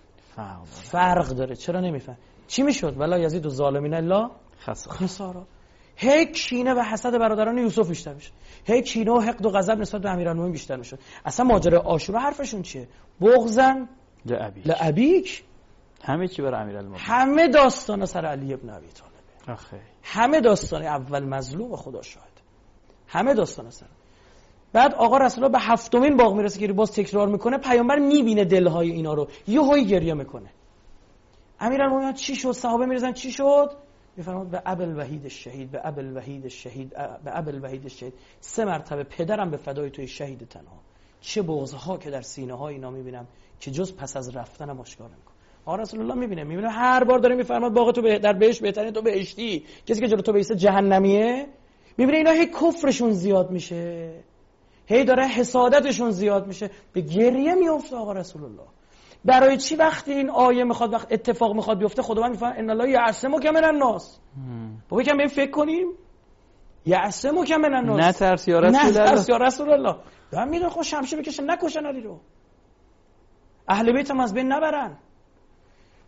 فرق داره. چرا نمیفهم؟ چی میشد؟ ولا یزید الظالمین الا خسارا. هی کینه و حسد برادران یوسف بیشتر میشد. هی کینه و حقد و غضب نسبت به امیرالمومنین بیشتر میشد. اصلا ماجرا عاشورا حرفشون چیه؟ بغضن لابیک. همه چی برای امیرالمومنین. همه داستان سر علی ابن ابی طالب. آخه همه داستان اول مظلوم خدا شاهد. همه داستان سر. بعد آقا رسول الله به هفتمین باغ میرسه که باز تکرار میکنه، پیامبر میبینه دلهای اینا رو، یهویی گریه میکنه. امیرالمومنین چی شد؟ صحابه میرزن چی شد؟ میفرماد به ابل وحید الشهید، به ابل وحید الشهید، به ابل وحید الشهید. 3 مرتبه پدرم به فدای توی شهید تنها. چه بغض‌ها که در سینه های اینا میبینم که جز پس از رفتنم آشکار نمیکنه. آقا رسول الله میبینه هر بار داره میفرماد باغ تو در بهشت بهترین تو بهشتی، کسی که جلو تو بیسته جهنمیه. میبینه اینا هی کفرشون زیاد میشه، هی داره حسادتشون زیاد میشه، به گریه میفته آقا رسول الله. برای چی وقتی این آیه میخواد وقت اتفاق میخواد بیفته خداوند میفرماید ان الله یعصمک من الناس. بابا یکم ببین فکر کنیم. یعصمک من الناس. نترس یا رسول الله. نترس یا رسول الله. دارن میدون خود شمشیر بکشن نکشن علی رو. اهل بیت هم از بین نبرن.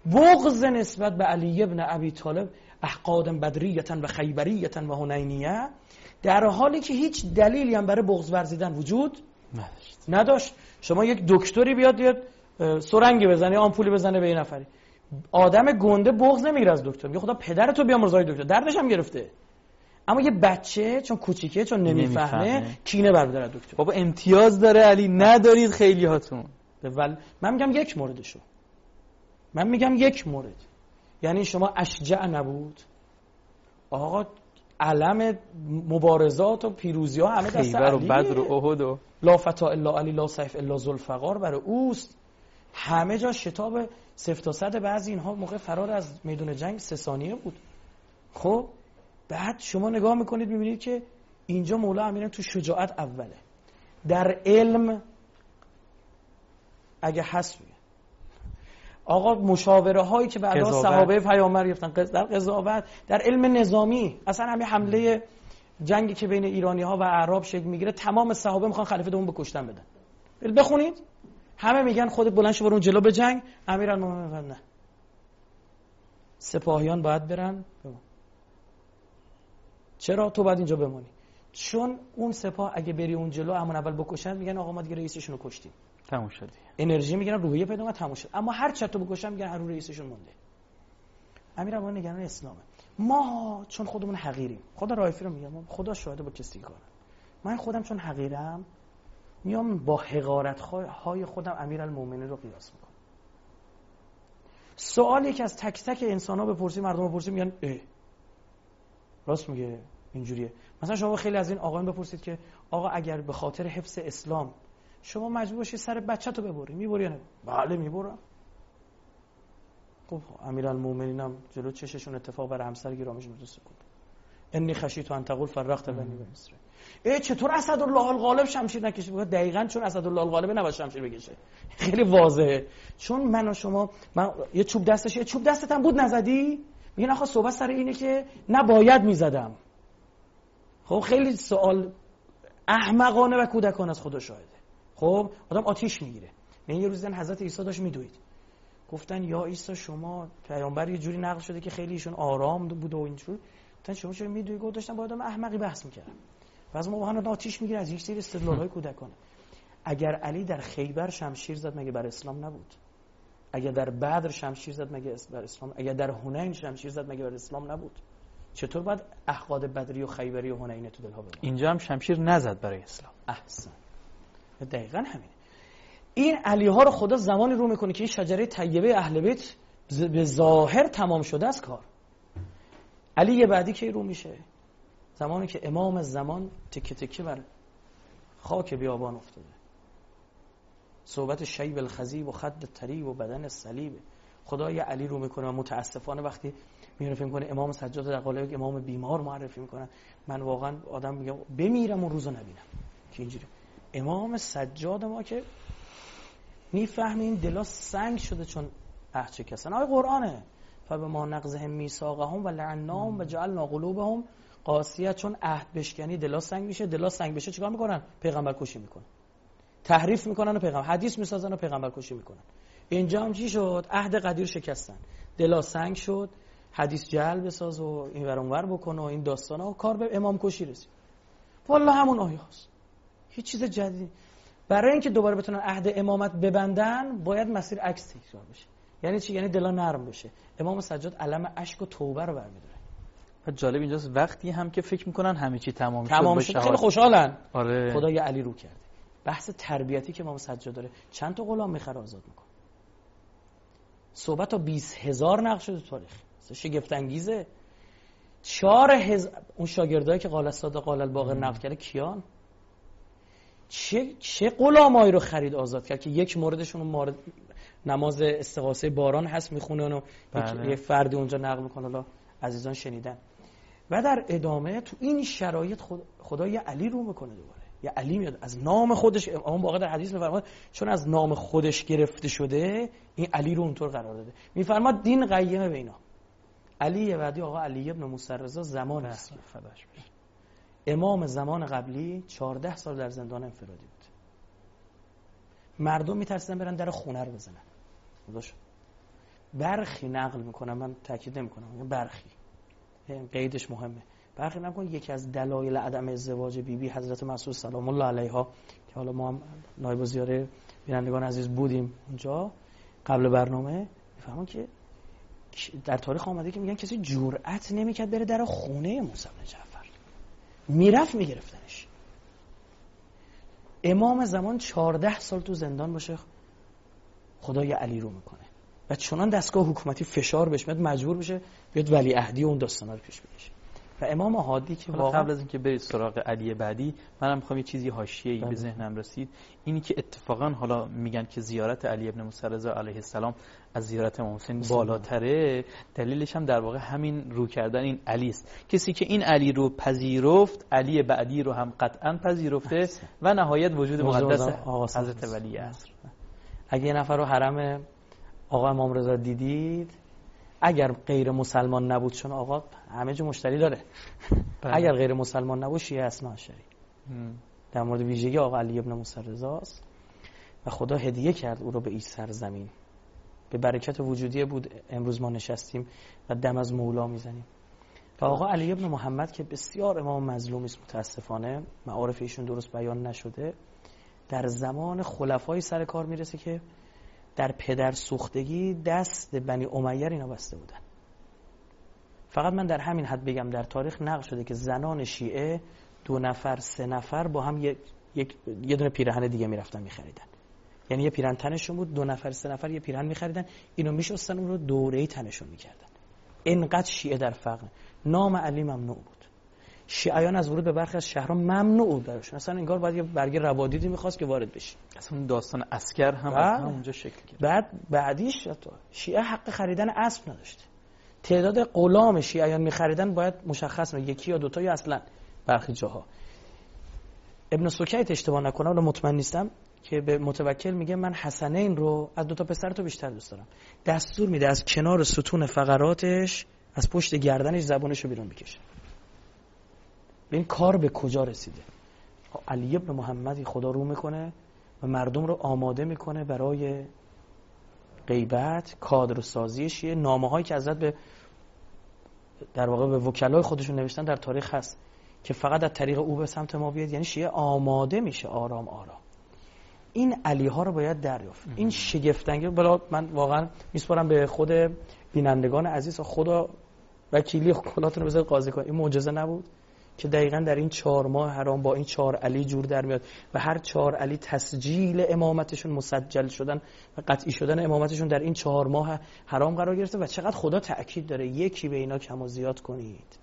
بغض نسبت به علی ابن ابی طالب، احقاد بدریتن و خیبریتن و حنینیه، در حالی که هیچ دلیلی هم برای بغض ورزیدن وجود نداشت. شما یک دکتری بیاد سرنگی بزنه، آمپولی بزنه به یه نفری، آدم گنده بغض نمیگیره از دکتر، میگه خدا پدرتو بیام رضای دکتر، دردش هم گرفته. اما یه بچه چون کوچیکه، چون نمیفهمه، کینه برمی‌داره دکتر. بابا امتیاز داره علی، ندارید خیلی هاتون. من میگم یک موردشو، من میگم یک مورد. یعنی شما اشجع نبود؟ آقا علم مبارزات و پیروزی ها همه دست علیه. خیبر و بدر و احد و لا فتا الا علی لا سیف الا ذوالفقار برای اوست. همه جا شتاب 0 تا 100 بعضی اینها موقع فرار از میدون جنگ 3 ثانیه بود. خب بعد شما نگاه میکنید میبینید که اینجا مولا امیرم تو شجاعت اوله، در علم اگه هست آقا مشاوره هایی که بعدا صحابه پیامبر گرفتن در قضاوت، در علم نظامی، اصلا همین حمله جنگی که بین ایرانی ها و اعراب شکل میگیره، تمام صحابه میخوان خلیفه دوم بکشتن بدن. بخونید همه میگن خودت بلند شو برو جلو به جنگ، امیرالمومنین نه، سپاهیان باید برن. چرا تو باید اینجا بمونی؟ چون اون سپاه اگه بری اون جلو همون اول بکشن، میگن آقا ما دیگه رئیسشون رو کشتیم، تموم شد. انرژی میگیرن، روحیه پیدا کنن، تموم شد. اما هر چت تو بکشن میگن هر رو رئیسشون مونده. امیرالمومنین نگران اسلامه. ما چون خودمون حقیریم، خدا رایفی رو میگم، خدا شاهده با کسی کارم، من خودم چون حقیرم میام با حقارت های خودم امیرالمومنین رو قیاس میکنم. سوالی که از تک تک انسان‌ها بپرسی، مردم بپرسی، میگن راست میگه اینجوریه. مثلا شما خیلی از این آقایون بپرسید که آقا اگر به خاطر حفظ اسلام شما مجبور باشی سر بچه‌تو ببری، میبری یا نه؟ بله میبرم. خب امیرالمومنین هم جلو چششون اتفاق برای همسر گرامیشون رو سکوت. انی خشیت ان تقول فرقت بینی و اسرائیل. چطور اسدالله الغالب شمشیر نکشه؟ دقیقاً چون اسدالله الغالب نباید شمشیر بکشه. خیلی واضحه. چون من و شما، من یه چوب دستش، یه چوب دستت هم بود نزدی؟ میگن آخه صحبت سر اینه که نباید میزدم. خب خیلی سوال احمقانه و کودکانه از خدا شاهده. خب آدم آتیش میگیره. من یه روز دیدن حضرت عیسی داشت میدوید، گفتن یا عیسی شما پیامبر، یه جوری نقل شده که خیلی ایشون آرام بود و اینجوری، گفتن شما چرا میدوید؟ گفت داشتم با آدم احمقی بحث میکردم. بعضی موقع هم آتیش میگیره از یک سری استدلال‌های کودکانه. اگر علی در خیبر شمشیر زد مگه بر اسلام نبود؟ اگر در بدر شمشیر زد مگه بر اسلام؟ اگر در حنین شمشیر زد مگه بر اسلام نبود؟ چطور باید احقاد بدری و خیبری و حنین تو دلها بمونه؟ اینجا هم شمشیر نزد برای اسلام. احسن، دقیقاً همینه. این علی ها رو خدا زمانی رو میکنه که این شجره طیبه اهل بیت به ظاهر تمام شده است کار. علی بعدی که رو میشه؟ زمانی که امام زمان تکه تکه بر خاک بیابان افتاده، صحبت شیب الخزیب و خد طریب و بدن صلیب، خدا یه علی رو میکنه و متاسفانه وقتی میاره فکر کنه امام سجاد در قالب امام بیمار معرفی میکنن، من واقعا آدم میگم بمیرم اون روزو نبینم که اینجوری. امام سجاد ما که میفهمین دلا سنگ شده چون عهد شکستن. آیه قرآنه، فبما نقضهم میثاقهم و لعناهم و جعلنا قلوبهم قاسیه، چون عهد بشکنی دلا سنگ میشه. دلا سنگ بشه چیکار میکنن؟ پیغمبر کشی میکنن، تحریف میکنن و پیغمبر حدیث میسازن و پیغمبر کشی میکنن. اینجا هم چی شد؟ عهد قدیر شکستن، دلا سنگ شد، حدیث جعل بساز و این ور اونور بکن و این داستانا و کار به امام کشی رسید. والله همون آیه هست، هیچ چیز جدیدی. برای اینکه دوباره بتونن عهد امامت ببندن باید مسیر عکس تکرار بشه. یعنی چی؟ یعنی دلا نرم بشه. امام سجاد علم اشک و توبه رو برمی‌داره. جالب اینجاست وقتی هم که فکر میکنن همه چی تمام شد خیلی خوشحالن. آره. خدا یه علی رو کرده. بحث تربیتی که امام سجاد داره، چند تا غلام میخره آزاد میکنه. صحبت تا 20000 نقل شده تو تاریخ. شگفت انگیزه. 4000 اون شاگردایی که قال الصادق قال الباقر نقل کرده کیان؟ چه غلامایی رو خرید آزاد کرد که یک موردشون مورد نماز استغاثه باران هست میخونه و یه فردی اونجا نقل میکنه، حالا عزیزان شنیدن. و در ادامه تو این شرایط خدا یه علی رو میکنه دوباره. یه علی میاد از نام خودش، امام باقر در حدیث میفرماد چون از نام خودش گرفته شده این علی رو اونطور قرار داده. میفرماد دین قیمه بینا. علی بعدی آقا علی ابن موسی رضا زمان است فداش بشه. امام زمان قبلی 14 سال در زندان انفرادی بود. مردم میترسیدن برن در خونه رو بزنن. برخی نقل میکنم، من تاکید نمیکنم، برخی، قیدش مهمه، برخی نقل میکنن یکی از دلایل عدم ازدواج بیبی حضرت مسعود سلام الله علیها که حالا ما هم نایب الزیاره بینندگان عزیز بودیم اونجا قبل برنامه، میفهمون که در تاریخ آمده که میگن کسی جرئت نمیکرد بره در خونه موسی بن جعفر، میرفت میگرفتنش. امام زمان 14 سال تو زندان باشه خدای علی رو میکنه و چنان دستگاه حکومتی فشار بهش میاد مجبور بشه بیاد ولیعهدی و اون داستانا رو پیش بکشه. و امام هادی که واقعا قبل از اینکه برید سراغ علی بعدی، منم میخوام یه چیزی حاشیه‌ای به ذهنم رسید، اینی که اتفاقا حالا میگن که زیارت علی ابن موسی رضا علیه السلام از زیارت امام حسین بالاتره، دلیلش هم در واقع همین رو کردن این علی است. کسی که این علی رو پذیرفت، علی بعدی رو هم قطعا پذیرفته و نهایت وجود مقدس حضرت ولی عصر. اگه یه نفر رو حرم آقا امام رضا دیدید، اگر غیر مسلمان نبود، چون آقا همه جا مشتری داره، اگر غیر مسلمان نبود شیعه اثنا عشری، در مورد ویژگی آقا علی ابن موسی رضا است و خدا هدیه کرد او رو به این سرزمین. به برکت وجودی بود امروز ما نشستیم و دم از مولا میزنیم. و آقا علی ابن محمد که بسیار امام مظلومی است، متاسفانه معارف ایشون درست بیان نشده، در زمان خلفای سر کار میرسه که در پدر سوختگی دست بنی امیه اینا بسته بودن. فقط من در همین حد بگم در تاریخ نقل شده که زنان شیعه 2 نفر 3 نفر با هم یه دونه پیرهن دیگه میرفتن میخریدن، یعنی یه پیرهن تنشون بود، 2 نفر 3 نفر یه پیرهن میخریدن، اینو میشستن اون رو دوره‌ای تنشون میکردن. اینقدر شیعه در فقر. نام علی ممنوع بود، شیعیان از ورود به برخی از شهرها ممنوع بود براشون، اصلا انگار باید یه برگه روادیدی می‌خواست که وارد بشی. اصلا اون داستان عسکر هم از همونجا شکل گرفت. بعدیش شیعه حق خریدن اسب نداشته. تعداد غلام شیعیان می‌خریدن باید مشخص نه، یکی یا 2 تا یا اصلا برخی جاها. ابن سکیت اشتباه نکنم ولی مطمئن نیستم که به متوکل میگه من حسنین رو از 2 تا پسر تو بیشتر دوست دارم. دستور میده از کنار ستون فقراتش از پشت گردنش زبونشو بیرون بکشه. این کار به کجا رسیده؟ علی ابن محمدی خدا رو میکنه و مردم رو آماده میکنه برای غیبت، کادر سازی شیعه. نامه‌هایی که حضرت به در واقع به وکلای خودشون نوشتن در تاریخ هست که فقط از طریق او به سمت ما بیاد، یعنی شیعه آماده میشه آرام آرام. این علی ها رو باید دریافت. این شگفت انگیز، بلا من واقعا میسپارم به خود بینندگان عزیز، خدا وکیلی کلاتون رو بذارید قاضی کنید. این معجزه نبود که دقیقاً در این 4 ماه حرام با این 4 علی جور در میاد و هر 4 علی تسجیل امامتشون مسجل شدن و قطعی شدن امامتشون در این 4 ماه حرام قرار گرفته و چقدر خدا تأکید داره یکی به اینا کم و زیاد کنید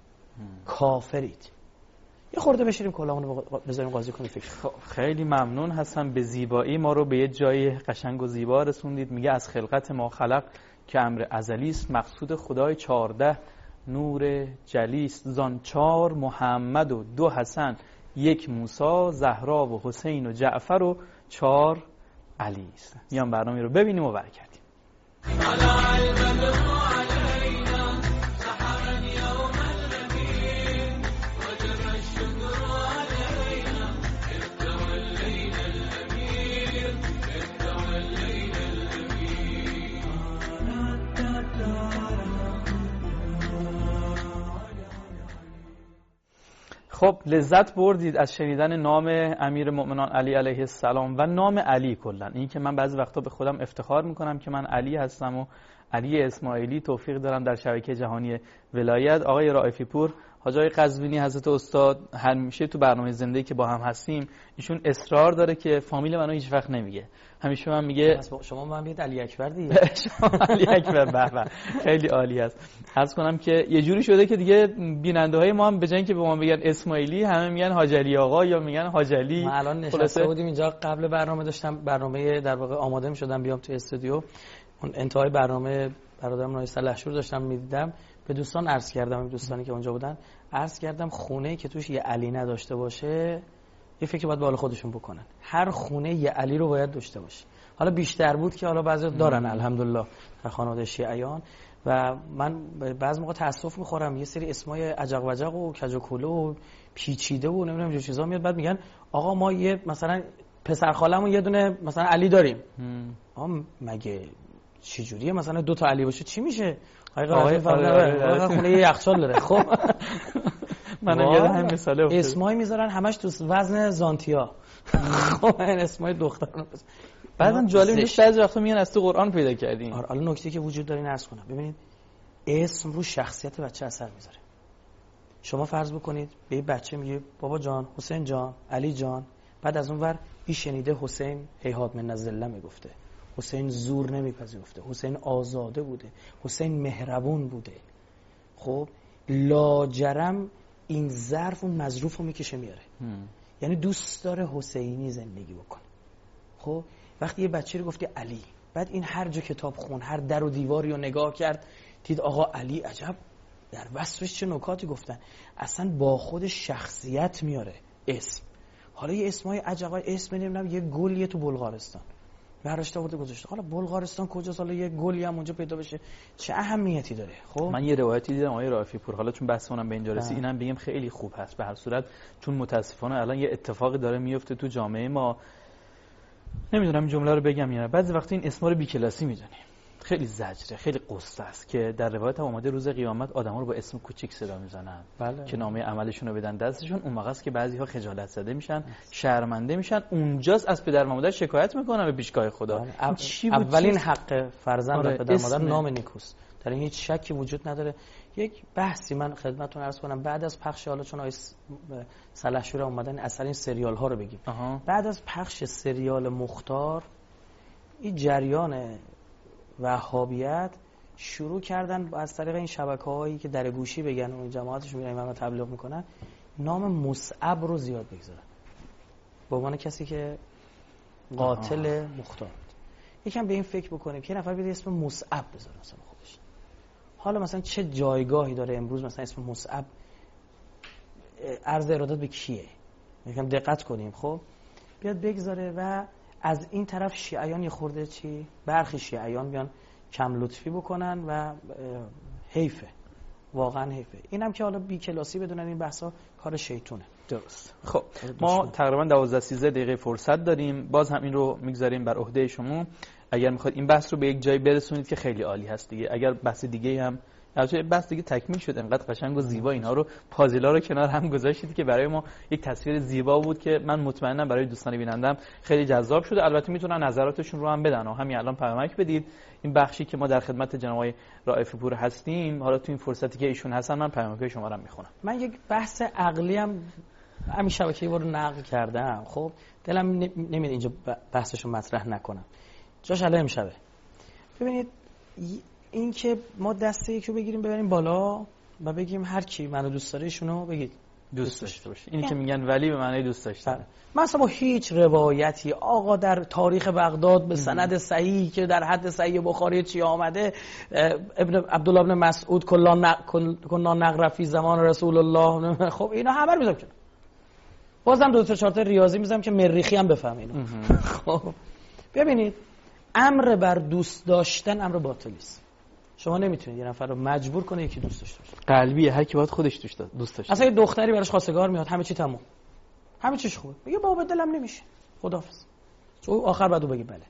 کافرید. یه خورده بشیریم کلامونو بذاریم قاضی کنیم. خیلی ممنون هستم، به زیبایی ما رو به یه جای قشنگ و زیبا رسوندید. میگه از خلقت ما خلق که امر ازلی است، مقصود خدای 14 نور جلیست، زان 4 محمد و 2 حسن، 1 موسی، زهرا و حسین و جعفر و 4 علی است. میام برنامه رو ببینیم و برگردیم. خب لذت بردید از شنیدن نام امیر مؤمنان علی علیه السلام و نام علی کلا. این که من بعضی وقتا به خودم افتخار میکنم که من علی هستم و علی اسماعیلی توفیق دارم در شبکه جهانی ولایت. آقای رائفی پور حاج آقای قزوینی حضرت استاد همیشه تو برنامه زنده‌ای که با هم هستیم ایشون اصرار داره که فامیل منو هیچ وقت نمیگه، همیشه من میگه شما من میگید علی اکبر دیگه. شما علی اکبر. به خیلی عالی است. عرض کنم که یه جوری شده که دیگه بیننده های ما هم به جای اینکه به ما بگن اسماعیلی همه میگن حاج علی آقا یا میگن حاج علی. ما الان نشسته بودیم اینجا قبل برنامه داشتم برنامه در واقع آماده می‌شدم بیام تو استودیو، اون انتهای برنامه برادرم نای سلحشور داشتم میدیدم، به دوستان عرض کردم، این دوستانی که اونجا بودن عرض کردم خونه‌ای که توش یه علی نداشته باشه یه فکر باید به حال خودشون بکنن. هر خونه یه علی رو باید داشته باشه. حالا بیشتر بود که حالا بعضی دارن الحمدلله در خانواده شیعیان و من بعضی موقع تاسف میخورم یه سری اسمای عجق وجق و کج و کوله و پیچیده و نمیدونم چه چیزا میاد، بعد میگن آقا ما یه مثلا پسر خالمون یه دونه مثلا علی داریم. مگه چی جوریه مثلا 2 تا علی باشه چی میشه؟ آقای خونه یه یخچال داره. خب منم یاد همین مثاله افتاد. اسمای میذارن همش تو وزن زانتیا. خب این اسمای دختران. بعدم جالب نیست بعضی وقتا میگن از تو قرآن پیدا کردین. آره حالا نکته که وجود داره این عرض کنم. ببینید اسم رو شخصیت بچه اثر میذاره. شما فرض بکنید به یه بچه میگه بابا جان، حسین جان، علی جان، بعد از اونور این شنیده حسین هیهات من الذله میگفته، حسین زور نمیپذیرفته، حسین آزاده بوده، حسین مهربون بوده. خب لاجرم این ظرف اون مظروف رو میکشه میاره. یعنی دوست داره حسینی زندگی بکنه. خب وقتی یه بچه رو گفتی علی، بعد این هر جا کتاب خون، هر در و دیواری رو نگاه کرد، دید آقا علی عجب در وصفش چه نکاتی گفتن، اصلا با خود شخصیت میاره اسم. حالا یه اسمای عجب، اسم نمیدونم یه گلیه تو بلغارستان براش آورده گذاشته. حالا بلغارستان کجاست؟ حالا یه گلی هم اونجا پیدا بشه چه اهمیتی داره؟ خب من یه روایتی دیدم آقای رائفی پور، حالا چون بحثمون به اینجا رسید اینم بگم خیلی خوب هست. به هر صورت چون متاسفانه الان یه اتفاقی داره میفته تو جامعه ما، نمیدونم این جمله رو بگم یا نه، بعضی وقتا این اسما رو بی‌کلاسی میدونیم، خیلی زجره، خیلی قصه است که در روایت هم اومده روز قیامت آدما رو با اسم کوچیک صدا میزنن. بله. که نامه عملشون رو بدن دستشون، اون موقع است که بعضی‌ها خجالت زده میشن، شرمنده میشن، اونجاست از پدر و مادر شکایت میکنن به پیشگاه خدا. بله. اولین حق فرزند و پدر مادر نام نیکوست، در این هیچ شکی وجود نداره. یک بحثی من خدمتتون عرض کنم بعد از پخش، حالا چون سلحشور اومدن اصلا این سریال ها رو بگیم، بعد از پخش سریال مختار این جریان وهابیت شروع کردن از طریق این شبکه‌هایی که در گوشی بگن اون جماعتشون میرن امام تبلیغ میکنن، نام مصعب رو زیاد بگذارن به عنوان کسی که قاتل مختار. یکم به این فکر بکنیم که نفر بیاد اسم مصعب بذاره مثلا خودش. حالا مثلا چه جایگاهی داره امروز مثلا اسم مصعب؟ عرض ارادت به کیه؟ یکم دقت کنیم. خب بیاد بگذاره و از این طرف شیعیان یه خورده چی؟ برخی شیعیان بیان کم لطفی بکنن و حیفه، واقعا حیفه. اینم که حالا بی کلاسی بدونن این بحثا کار شیطونه. درست. خب ما تقریبا 12-13 دقیقه فرصت داریم، باز هم این رو میگذاریم بر عهده شما. اگر میخواید این بحث رو به یک جایی برسونید که خیلی عالی هست دیگه. اگر بحث دیگه هم البته بحث دیگه تکمیل شد، انقدر قشنگ و زیبا اینا رو پازلا رو کنار هم گذاشتید که برای ما یک تصویر زیبا بود که من مطمئنم برای دوستان بینندم خیلی جذاب شده. البته میتونن نظراتشون رو هم بدن و همین الان پیامک بدید. این بخشی که ما در خدمت جناب آقای رائفی پور هستیم، حالا تو این فرصتی که ایشون هستن من پیامک شما رو میخونم. من یک بحث عقلی هم همین شبکه‌ای رو نقل کردم. خب دلم نمیاد اینجا بحثشو مطرح نکنم، جاش الان امشبه. ببینید این که ما دسته یکی رو بگیریم ببریم بالا و بگیم هر کی منو دوست داره ایشونو بگید دوست داشته باشه. اینی که میگن ولی به معنی دوست داشتن. مثلا با هیچ روایتی آقا در تاریخ بغداد به سند صحیح که در حد صحیح بخاری چی آمده، عبدالله ابن مسعود کنا نقرأ فی زمان رسول الله. خب اینا همه رو میذارم کنار، بازم 2 تا 4 تا ریاضی میذارم که مریخی هم بفهم اینو. خب ببینید امر بر دوست داشتن امر باطلی است. شما نمیتونید یه نفر رو مجبور کنه یکی دوست داشته باشه. قلبیه، هر کی باید خودش دوست داشته. اصلا یه دختری براش خواستگار میاد، همه چی تموم، همه چیش خوبه، میگه بابا دلم نمیشه، خداحافظ. تو آخر بعدو بگی بله.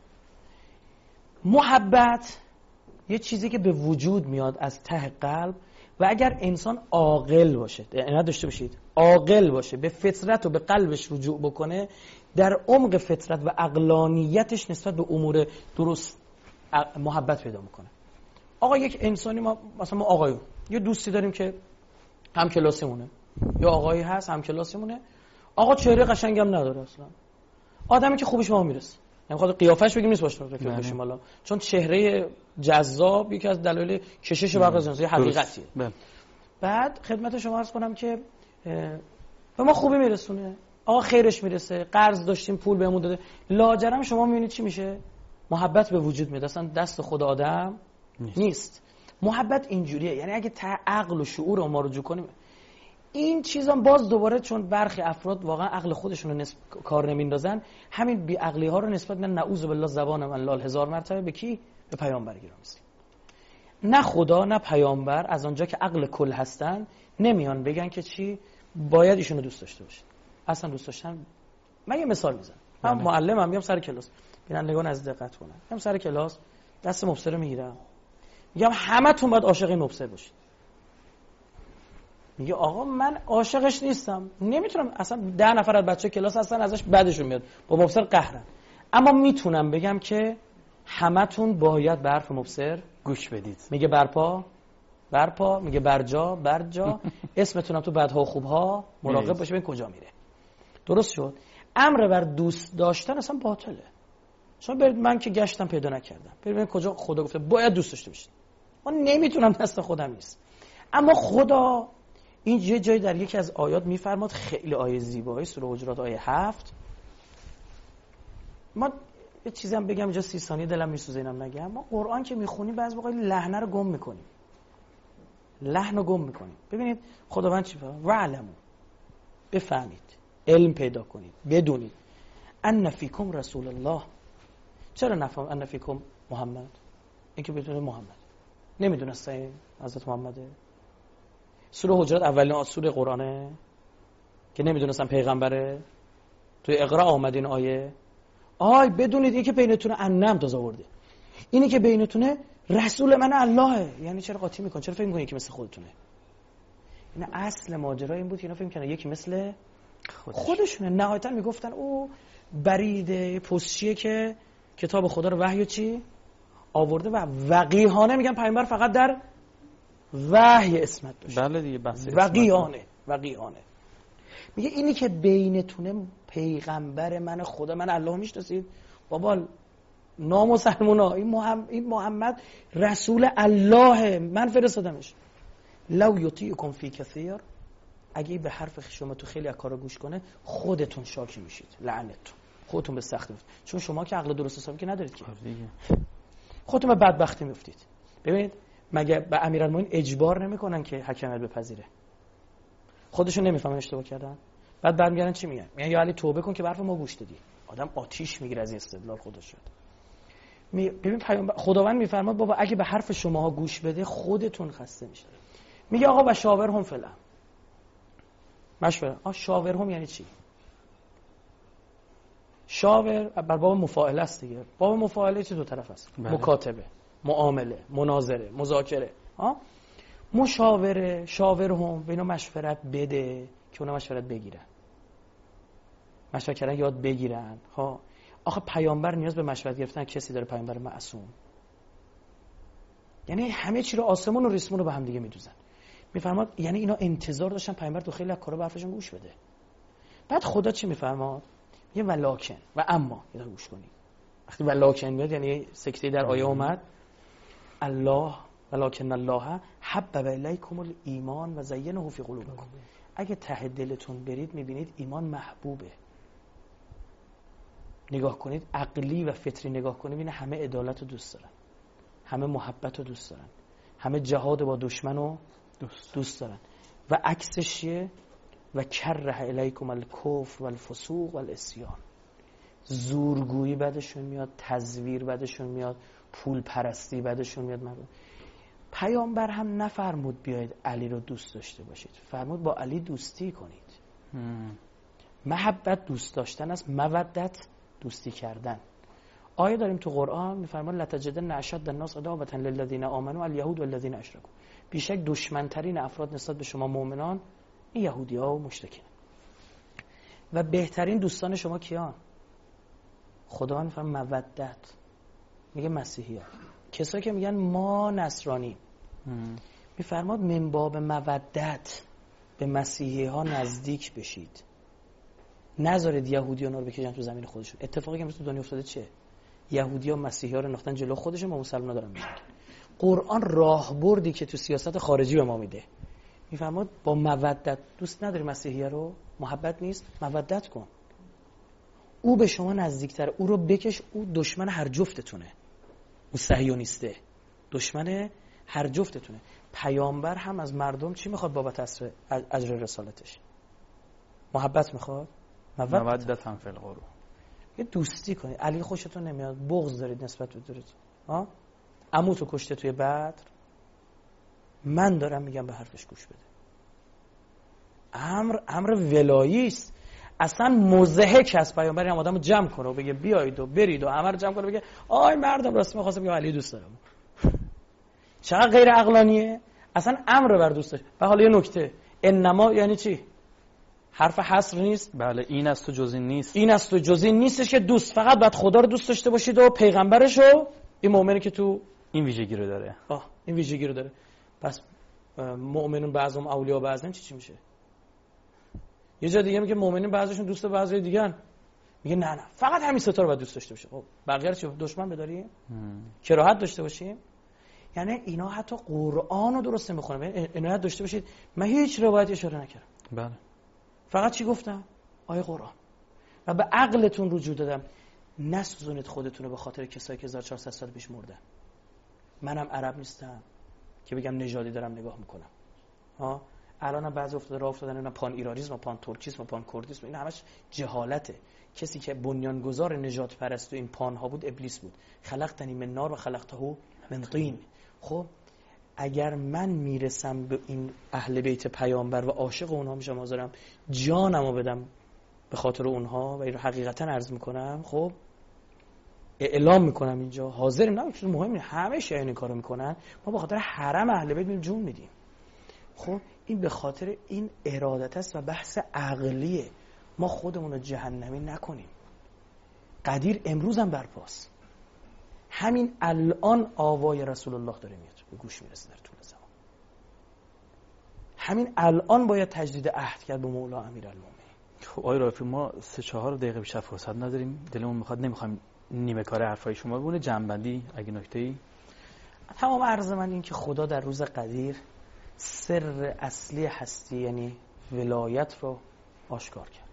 محبت یه چیزی که به وجود میاد از ته قلب و اگر انسان عاقل باشه، یعنی داشته باشید عاقل باشه، به فطرت و به قلبش رجوع بکنه، در عمق فطرت و عقلانیتش نسبت به امور درست محبت پیدا میکنه. آقا یک انسانی، ما مثلا ما آقایون یه دوستی داریم که هم کلاسیمونه، یا آقایی هست هم کلاسیمونه، آقا چهره قشنگم نداره اصلا، آدمی که خوبش ما میرسه، نمیخواد قیافش بگیم نیست باشه رفیق بشیم حالا، چون چهره جذاب یکی از دلایل کشش برق از انسان حقیقتیه. بعد خدمت شما عرض کنم که به ما خوبی میرسونه، آقا خیرش میرسه، قرض داشتیم پول بهمون داده، لاجرم شما میبینید چی میشه؟ محبت به وجود میاد. اصلا دست خود آدم نیست. محبت اینجوریه، یعنی اگه تا عقل و شعور ما رجوع کنیم این چیزا باز دوباره، چون برخی افراد واقعا عقل خودشون رو کار نمیندازن، همین بی عقلی ها رو نسبت به نعوذ بالله زبان من لال 1000 مرتبه به کی؟ به پیامبر گرامی. نه خدا نه پیامبر از آنجا که عقل کل هستن نمیان بگن که چی باید ایشونو دوست داشته باشید. اصلا دوست داشتن، من یه مثال میزنم. من معلمم، میام سر کلاس، بینندگان از دقت کنن، میام سر کلاس دست مبصر رو میگیرم میگم همتون باید عاشق این مبصر باشید. میگه آقا من عاشقش نیستم، نمیتونم، اصلا 10 نفر از بچه کلاس هستن ازش بدشون میاد، با مبصر قهرن، اما میتونم بگم که همتون باید به حرف مبصر گوش بدید. میگه برپا برپا، میگه برجا برجا، اسمتونم تو بدها و خوبها مراقب باشه ببین کجا میره. درست شد؟ امر بر دوست داشتن اصلا باطله. شما برید، من که گشتم پیدا نکردم، ببین کجا خدا گفته باید دوست داشته باشید. من نمیتونم، دست خودم نیست. اما خدا این یه جایی در یکی از آیات میفرماد، خیلی آیه زیبایی، سوره حجرات آیه 7. ما یه چیزی هم بگم اینجا 30 ثانیه دلم میسوزه اینم نگم. ما قرآن که میخونیم بعضی وقتا لحن رو گم میکنیم، لحن رو گم میکنیم. ببینید خداوند چی فرمود؟ وعلموا، بفهمید، علم پیدا کنید، بدونید ان فیکم رسول الله. چرا نفهم ان فیکم محمد؟ این که بدون محمد نمیدونسته حضرت محمده. سوره حجرات اولین سوره قرآنه که نمیدونستم پیغمبره. توی اقرا آمد این آیه. بدونید این که بینتونه انم تازه آورده، اینی که بینتونه رسول من اللهه. یعنی چرا قاطی میکن؟ چرا فکر میکنی که مثل خودتونه؟ این اصل ماجرا این بود که اینا فکر میکنن یکی مثل خودشونه. نهایتا میگفتن او برید پستچیه که کتاب خدا رو وحی چی آورده و وقیحانه میگن پیامبر فقط در وحی اسمت داشت. بله دیگه، بحث وقیحانه میگه اینی که بینتونه پیغمبر من خدا، من الله میشناسید بابا نامسلمونا، این محمد رسول الله، من فرستادمش. لو یطیعکم فی کثیر، اگه به حرف شما تو خیلی از کارا گوش کنه خودتون شاکی میشید، لعنتتون، خودتون به سختی میفتید، چون شما که عقل درست حسابی که ندارید که خودتون به بدبختی میفتید. ببینید مگه به امیرالمومنین اجبار نمیکنن که حکمیت بپذیره؟ خودشون نمیفهمن اشتباه کردن، بعد برمیگردن چی میگن؟ میگن یا علی توبه کن که به حرف ما گوش دادی. آدم آتیش میگیره از این استدلال خودش شد. ببین خداوند میفرماد بابا اگه به حرف شماها گوش بده خودتون خسته میشید. میگه آقا و شاورهم فی الامر، مشوره. شاورهم یعنی چی؟ شاور بر باب مفاعله است دیگه. باب مفاعله چه دو طرف است؟ بله. مکاتبه، معامله، مناظره، مذاکره. مشاوره، شاورهم، به اینا مشورت بده که اونا مشورت بگیرن، مشورت کردن یاد بگیرن. آخه پیامبر نیاز به مشورت گرفتن کسی داره؟ پیامبر معصوم. یعنی همه چی رو، آسمون و ریسمون رو به هم دیگه میدوزن. میفرماد یعنی اینا انتظار داشتن پیامبر تو خیلی از کارا به حرفشون گوش بده. بعد خدا چی میفرماد؟ یه ولکن و اما اینا گوش کنید. وقتی ولکن میاد یعنی سکته در آیه اومد، الله ولکن الله حبب الیکم الایمان و زینه فی قلوبکم. اگه ته دلتون برید میبینید ایمان محبوبه. نگاه کنید عقلی و فطری نگاه کنید، ببینید همه عدالت رو دوست دارن، همه محبت رو دوست دارن، همه جهاد با دشمن رو دوست دارن. و عکسش چیه؟ و کره الیکم الکفر والفسوق والعصیان. زورگویی بدشون میاد، تزویر بدشون میاد، پول پرستی بدشون میاد. پیامبر هم نفرمود بیاید علی رو دوست داشته باشید، فرمود با علی دوستی کنید. محبت دوست داشتن است، مودت دوستی کردن. آیه داریم تو قرآن میفرماد لتجدن اشد الناس عداوة للذین آمنوا الیهود والذین اشرکوا. بیشک دشمنترین افراد نسبت به شما مؤمنان این یهودی‌ها و مشرکین. و بهترین دوستان شما کیان؟ خدا میفرماد مودت، میگه مسیحی‌ها، کسایی که میگن ما نصرانی، میفرماد من باب مودت به مسیحی‌ها نزدیک بشید، نذارید یهودیان رو بکشن تو زمین خودشون. اتفاقی که تو دنیا افتاده چیه؟ یهودی‌ها مسیحی‌ها رو انداختن جلو خودشون، با مسلمان‌ها دارن می‌جنگن. قرآن راهبردی که تو سیاست خارجی به ما میده، میفرماد با مودت. دوست نداری مسیحی‌ها رو؟ محبت نیست؟ مودت کن. او به شما نزدیک‌تره، او رو بکش. او دشمن هر جفتتونه، او صهیونیسته، دشمن هر جفتتونه. پیامبر هم از مردم چی میخواد بابت اجر رسالتش؟ محبت میخواد، مودت هم فی القرب. یه دوستی کنید. علی خوشتون نمیاد، بغض دارید نسبت به دورتون. عموتو کشته توی بدر، من دارم میگم به حرفش گوش بده. امر ولایی است. اصلا مضحک است پیامبر هم آدمو جمع کنه و بگه بیایید و برید و همه رو جمع کنه بگه آی مردم راست می‌خواستم بگم علی دوست دارم. چقدر غیر عقلانیه. اصلا امر بر دوست داشت. و حالا یه نکته، انما یعنی چی؟ حرف حصر نیست. بله این است و جز این نیست. این است و جز این نیستش که دوست فقط باید خدا رو دوست داشته باشید و پیغمبرش و این مؤمنی که تو این ویژگی رو داره. این ویژگی رو داره. پس مؤمنون بعضهم اولیاء بعضن چی میشه؟ یه جا دیگه میگه مؤمنین بعضیشون دوست بعضی دیگه‌ن. میگه نه فقط همین ستا رو باید دوست داشته باشه. خب بقیه رو چی دشمن بداریم؟ کراهت داشته باشیم؟ یعنی اینا حتی قرآن رو درست نمیخونه. عنایت داشته باشید من هیچ روایت اشاره نکردم. بله. فقط چی گفتم؟ آیه قرآن. و به عقلتون رجوع دادم. نسوزونید خودتون رو به خاطر کسایی که 1400 سال پیش مردن. منم عرب نیستم که بگم نژادی دارم نگاه میکنم. الانم بعضی افتادن اینا پان ایراریسم و پان ترکیسم و پان کردیسم، این همش جهالته. کسی که بنیانگذار نجات پرست و این پان ها بود ابلیس بود. خلقتنی من نار و خلقته من طین. خب اگر من میرسم به این اهل بیت پیامبر و عاشق اونها میشم، حاضرم جانمو بدم به خاطر اونها و این رو حقیقتا عرض میکنم، خب اعلام میکنم اینجا حاضرم، نه چیز مهمی، همه شیعه این کارو میکنن، ما به خاطر حرم اهل بیت جون میدیم. خب این به خاطر این ارادت است و بحث عقلیه. ما خودمون رو جهنمی نکنیم. قدیر امروز هم برپاست. همین الان آوای رسول الله داره میاد به گوش میرسه در طول زمان. همین الان باید تجدید عهد کرد به مولا امیرالمومنین. خب آقای رافی ما 3-4 دقیقه بیشتر فرصت نداریم، دلمون میخواد، نمیخوایم نیمه کار حرفای شما بونه. جنبندی اگه نکته‌ای. تمام عرض من این که خدا در روز قدیر سر اصلی هستی یعنی ولایت رو آشکار کرد.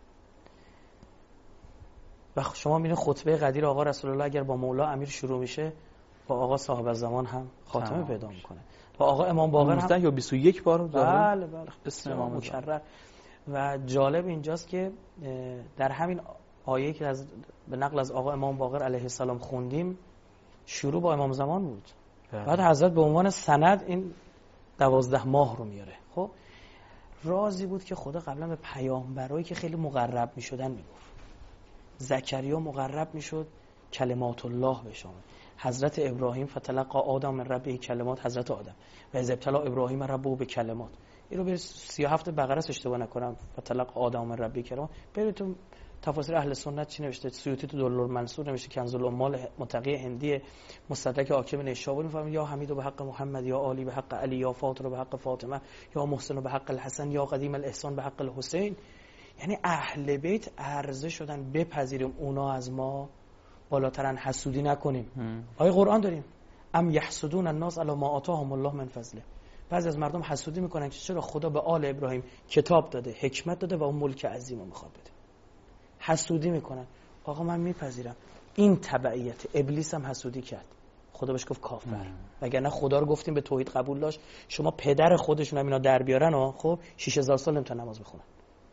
و شما میبینید خطبه قدیر آقا رسول الله اگر با مولا امیر شروع میشه با آقا صاحب الزمان هم خاتمه پیدا میکنه. با آقا امام باقر هم 19 یا 21 بار بله اسم امام مکرر. و جالب اینجاست که در همین آیه که به نقل از آقا امام باقر علیه السلام خوندیم شروع با امام زمان بود. بعد حضرت به عنوان سند این 12 ماه رو میاره. خب رازی بود که خدا قبلا به پیامبرایی که خیلی مقرب میشدن میگفت. زکریا مقرب میشد کلمات الله بهش آمد. حضرت ابراهیم فتلقی آدم من ربه کلمات، حضرت آدم و از ابتلا ابراهیم ربه به کلمات. این رو برید 37 بقره اشتباه نکنم، فتلقی آدم من ربه کلمات. برید تو تفاسیر اهل سنت چی نوشته، سیوطی تو دلالمنصور نوشته، کنز الامال متقی هندی مستدرک حاکم نیشابوری میفهمید یا حمید به حق محمد، یا علی به حق علی، یا فاطمه به حق فاطمه، یا محسن به حق الحسن، یا قدیم الاحسان به حق الحسین. یعنی اهل بیت عرضه شدن بپذیریم اونا از ما بالاترن، حسودی نکنیم. آیه قرآن داریم ام یحسدون الناس علی ما آتاهم الله من فضله. بعضی از مردم حسودی میکنن که چرا خدا به آل ابراهیم کتاب داده، حکمت داده و اون ملک عظیمو میخواد بده. حسودی میکنن. آقا من میپذیرم این تبعیت. ابلیس هم حسودی کرد، خدا بهش گفت کافر. وگرنه خدا رو گفتیم به توحید قبول داشت. شما پدر خودشون هم اینا در بیارن خب 6000 سال نمیتونن نماز بخونن.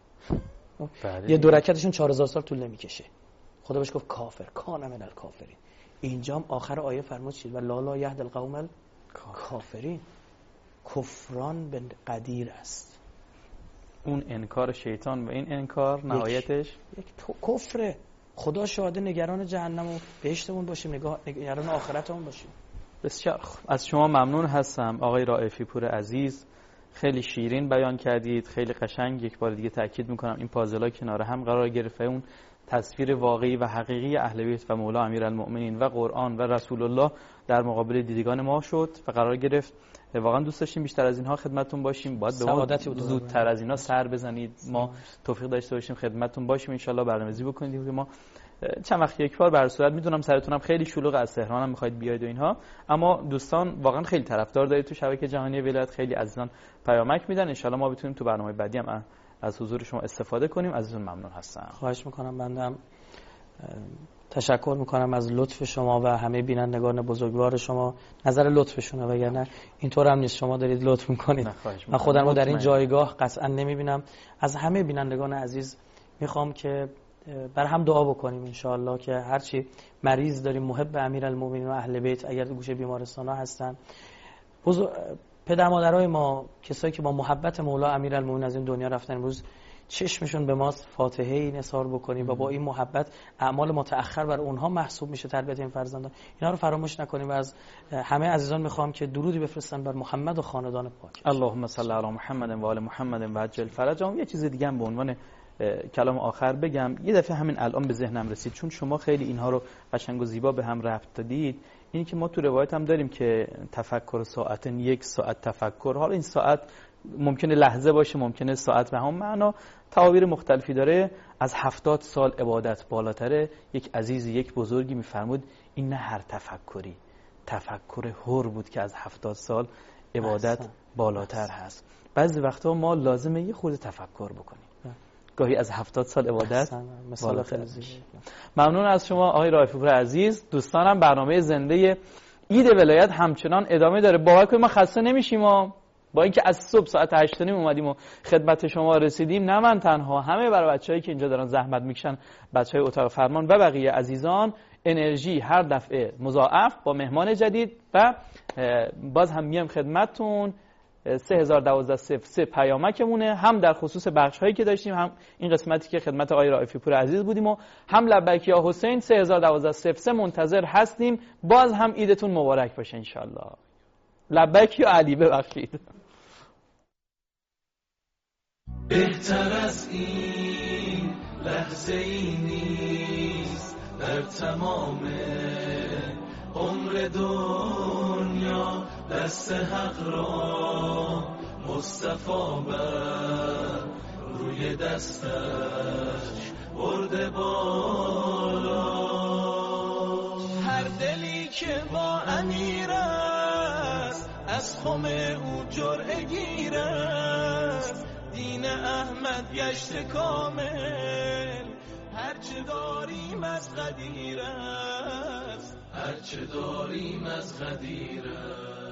یه دو رکعتشون 4000 سال طول نمیکشه. خدا بهش گفت کافر، کان من الکافرین. اینجام آخر آیه فرمود چی؟ و لا یهد القوم الکافرین. کفران به قدیر است. اون انکار شیطان و این انکار نهایتش یک کفره. خدا شاهد نگران جهنم و بهشتمون باشیم، نگران آخرتمون باشیم. بسیار خوب. از شما ممنون هستم آقای رائفی پور عزیز. خیلی شیرین بیان کردید، خیلی قشنگ. یک بار دیگه تاکید میکنم این پازل‌ها کنار هم قرار گرفته، اون تصویر واقعی و حقیقی اهل بیت و مولا امیرالمؤمنین و قرآن و رسول الله در مقابل دیدگان ما شد و قرار گرفت. واقعا دوست داشتیم بیشتر از اینها خدمتتون باشیم. باید به ما زودتر از اینا سر بزنید، ما توفیق داشته باشیم خدمتتون باشیم. ان شاءالله برنامه‌ریزی بکنید که ما چند وقت یک بار بر صورت. میدونم سرتونم خیلی شلوغ، از تهران هم میخواید بیاید و اینها، اما دوستان واقعا خیلی طرفدار دارید تو شبکه جهانی ولایت، خیلی عزیزان پیامک میدن. ان شاءالله ما بتونیم تو برنامه بعدی هم از حضور شما استفاده کنیم. عزیزان ممنون هستم. خواهش میکنم. بنده تشکر میکنم از لطف شما و همه بینندگان بزرگوار شما. نظر لطفشونه، وگرنه اینطور هم نیست. شما دارید لطف میکنید. من خودم رو در این جایگاه قطعا نمیبینم. از همه بینندگان عزیز میخوام که بر هم دعا بکنیم ان شاء الله که هرچی مریض داریم محب امیرالمومنین و اهل بیت اگر گوشه بیمارستان ها هستن، پدر مادرای ما، کسایی که با محبت مولا امیرالمومنین از این دنیا رفتن، امروز چشمشون به ماست فاتحه نثار بکنیم و با این محبت اعمال متأخر بر اونها محسوب میشه تربیت این فرزندان. اینا رو فراموش نکنیم و از همه عزیزان میخوام که درودی بفرستن بر محمد و خاندان پاک. اللهم صل علی محمد و آل محمد و عجل فرجهم. یه چیز دیگه هم به عنوان کلام آخر بگم، یه دفعه همین الان به ذهنم رسید چون شما خیلی اینها رو قشنگ و زیبا به هم ربط دادید. اینی که ما تو روایت هم داریم که تفکر ساعت، 1 ساعت تفکر. حالا این ساعت ممکنه لحظه باشه، ممکنه ساعت به هم معنا، تعابیر مختلفی داره. از 70 سال عبادت بالاتره. یک عزیزی، یک بزرگی میفرمود این نه هر تفکری، تفکر حر بود که از 70 سال عبادت بالاتر هست. بعضی وقتا ما لازمه یه خورده تفکر بکنیم، گاهی از 70 سال عبادت بالاتر. ممنون از شما آقای رائفی پور عزیز. دوستانم برنامه زنده عید ولایت همچنان ادامه داره. باور کنید ما خسته نمیشیم. با اینکه از صبح ساعت 8 اومدیم و خدمت شما رسیدیم، نه من تنها، همه برای بچه‌هایی که اینجا دارن زحمت میکشن، بچه‌های اتاق فرمان و بقیه عزیزان، انرژی هر دفعه مضاعف با مهمان جدید. و باز هم میام خدمتتون 3012 پیامکمونه، هم در خصوص بخش‌هایی که داشتیم، هم این قسمتی که خدمت آقای رائفی پور عزیز بودیم، و هم لبیک یا حسین 3012 منتظر هستیم. باز هم عیدتون مبارک باشه ان شاء الله. لبیک یا علی ببخشید. بهتر از این لحظه ای نیست در تمام عمر دنیا، دست حق را مصطفی بر روی دستش برده بالا. هر دلی که با امیر است از خم او جرعه گیر است، دین احمد گشت کامل، هرچه داریم از قدیر است، هرچه داریم از قدیر است.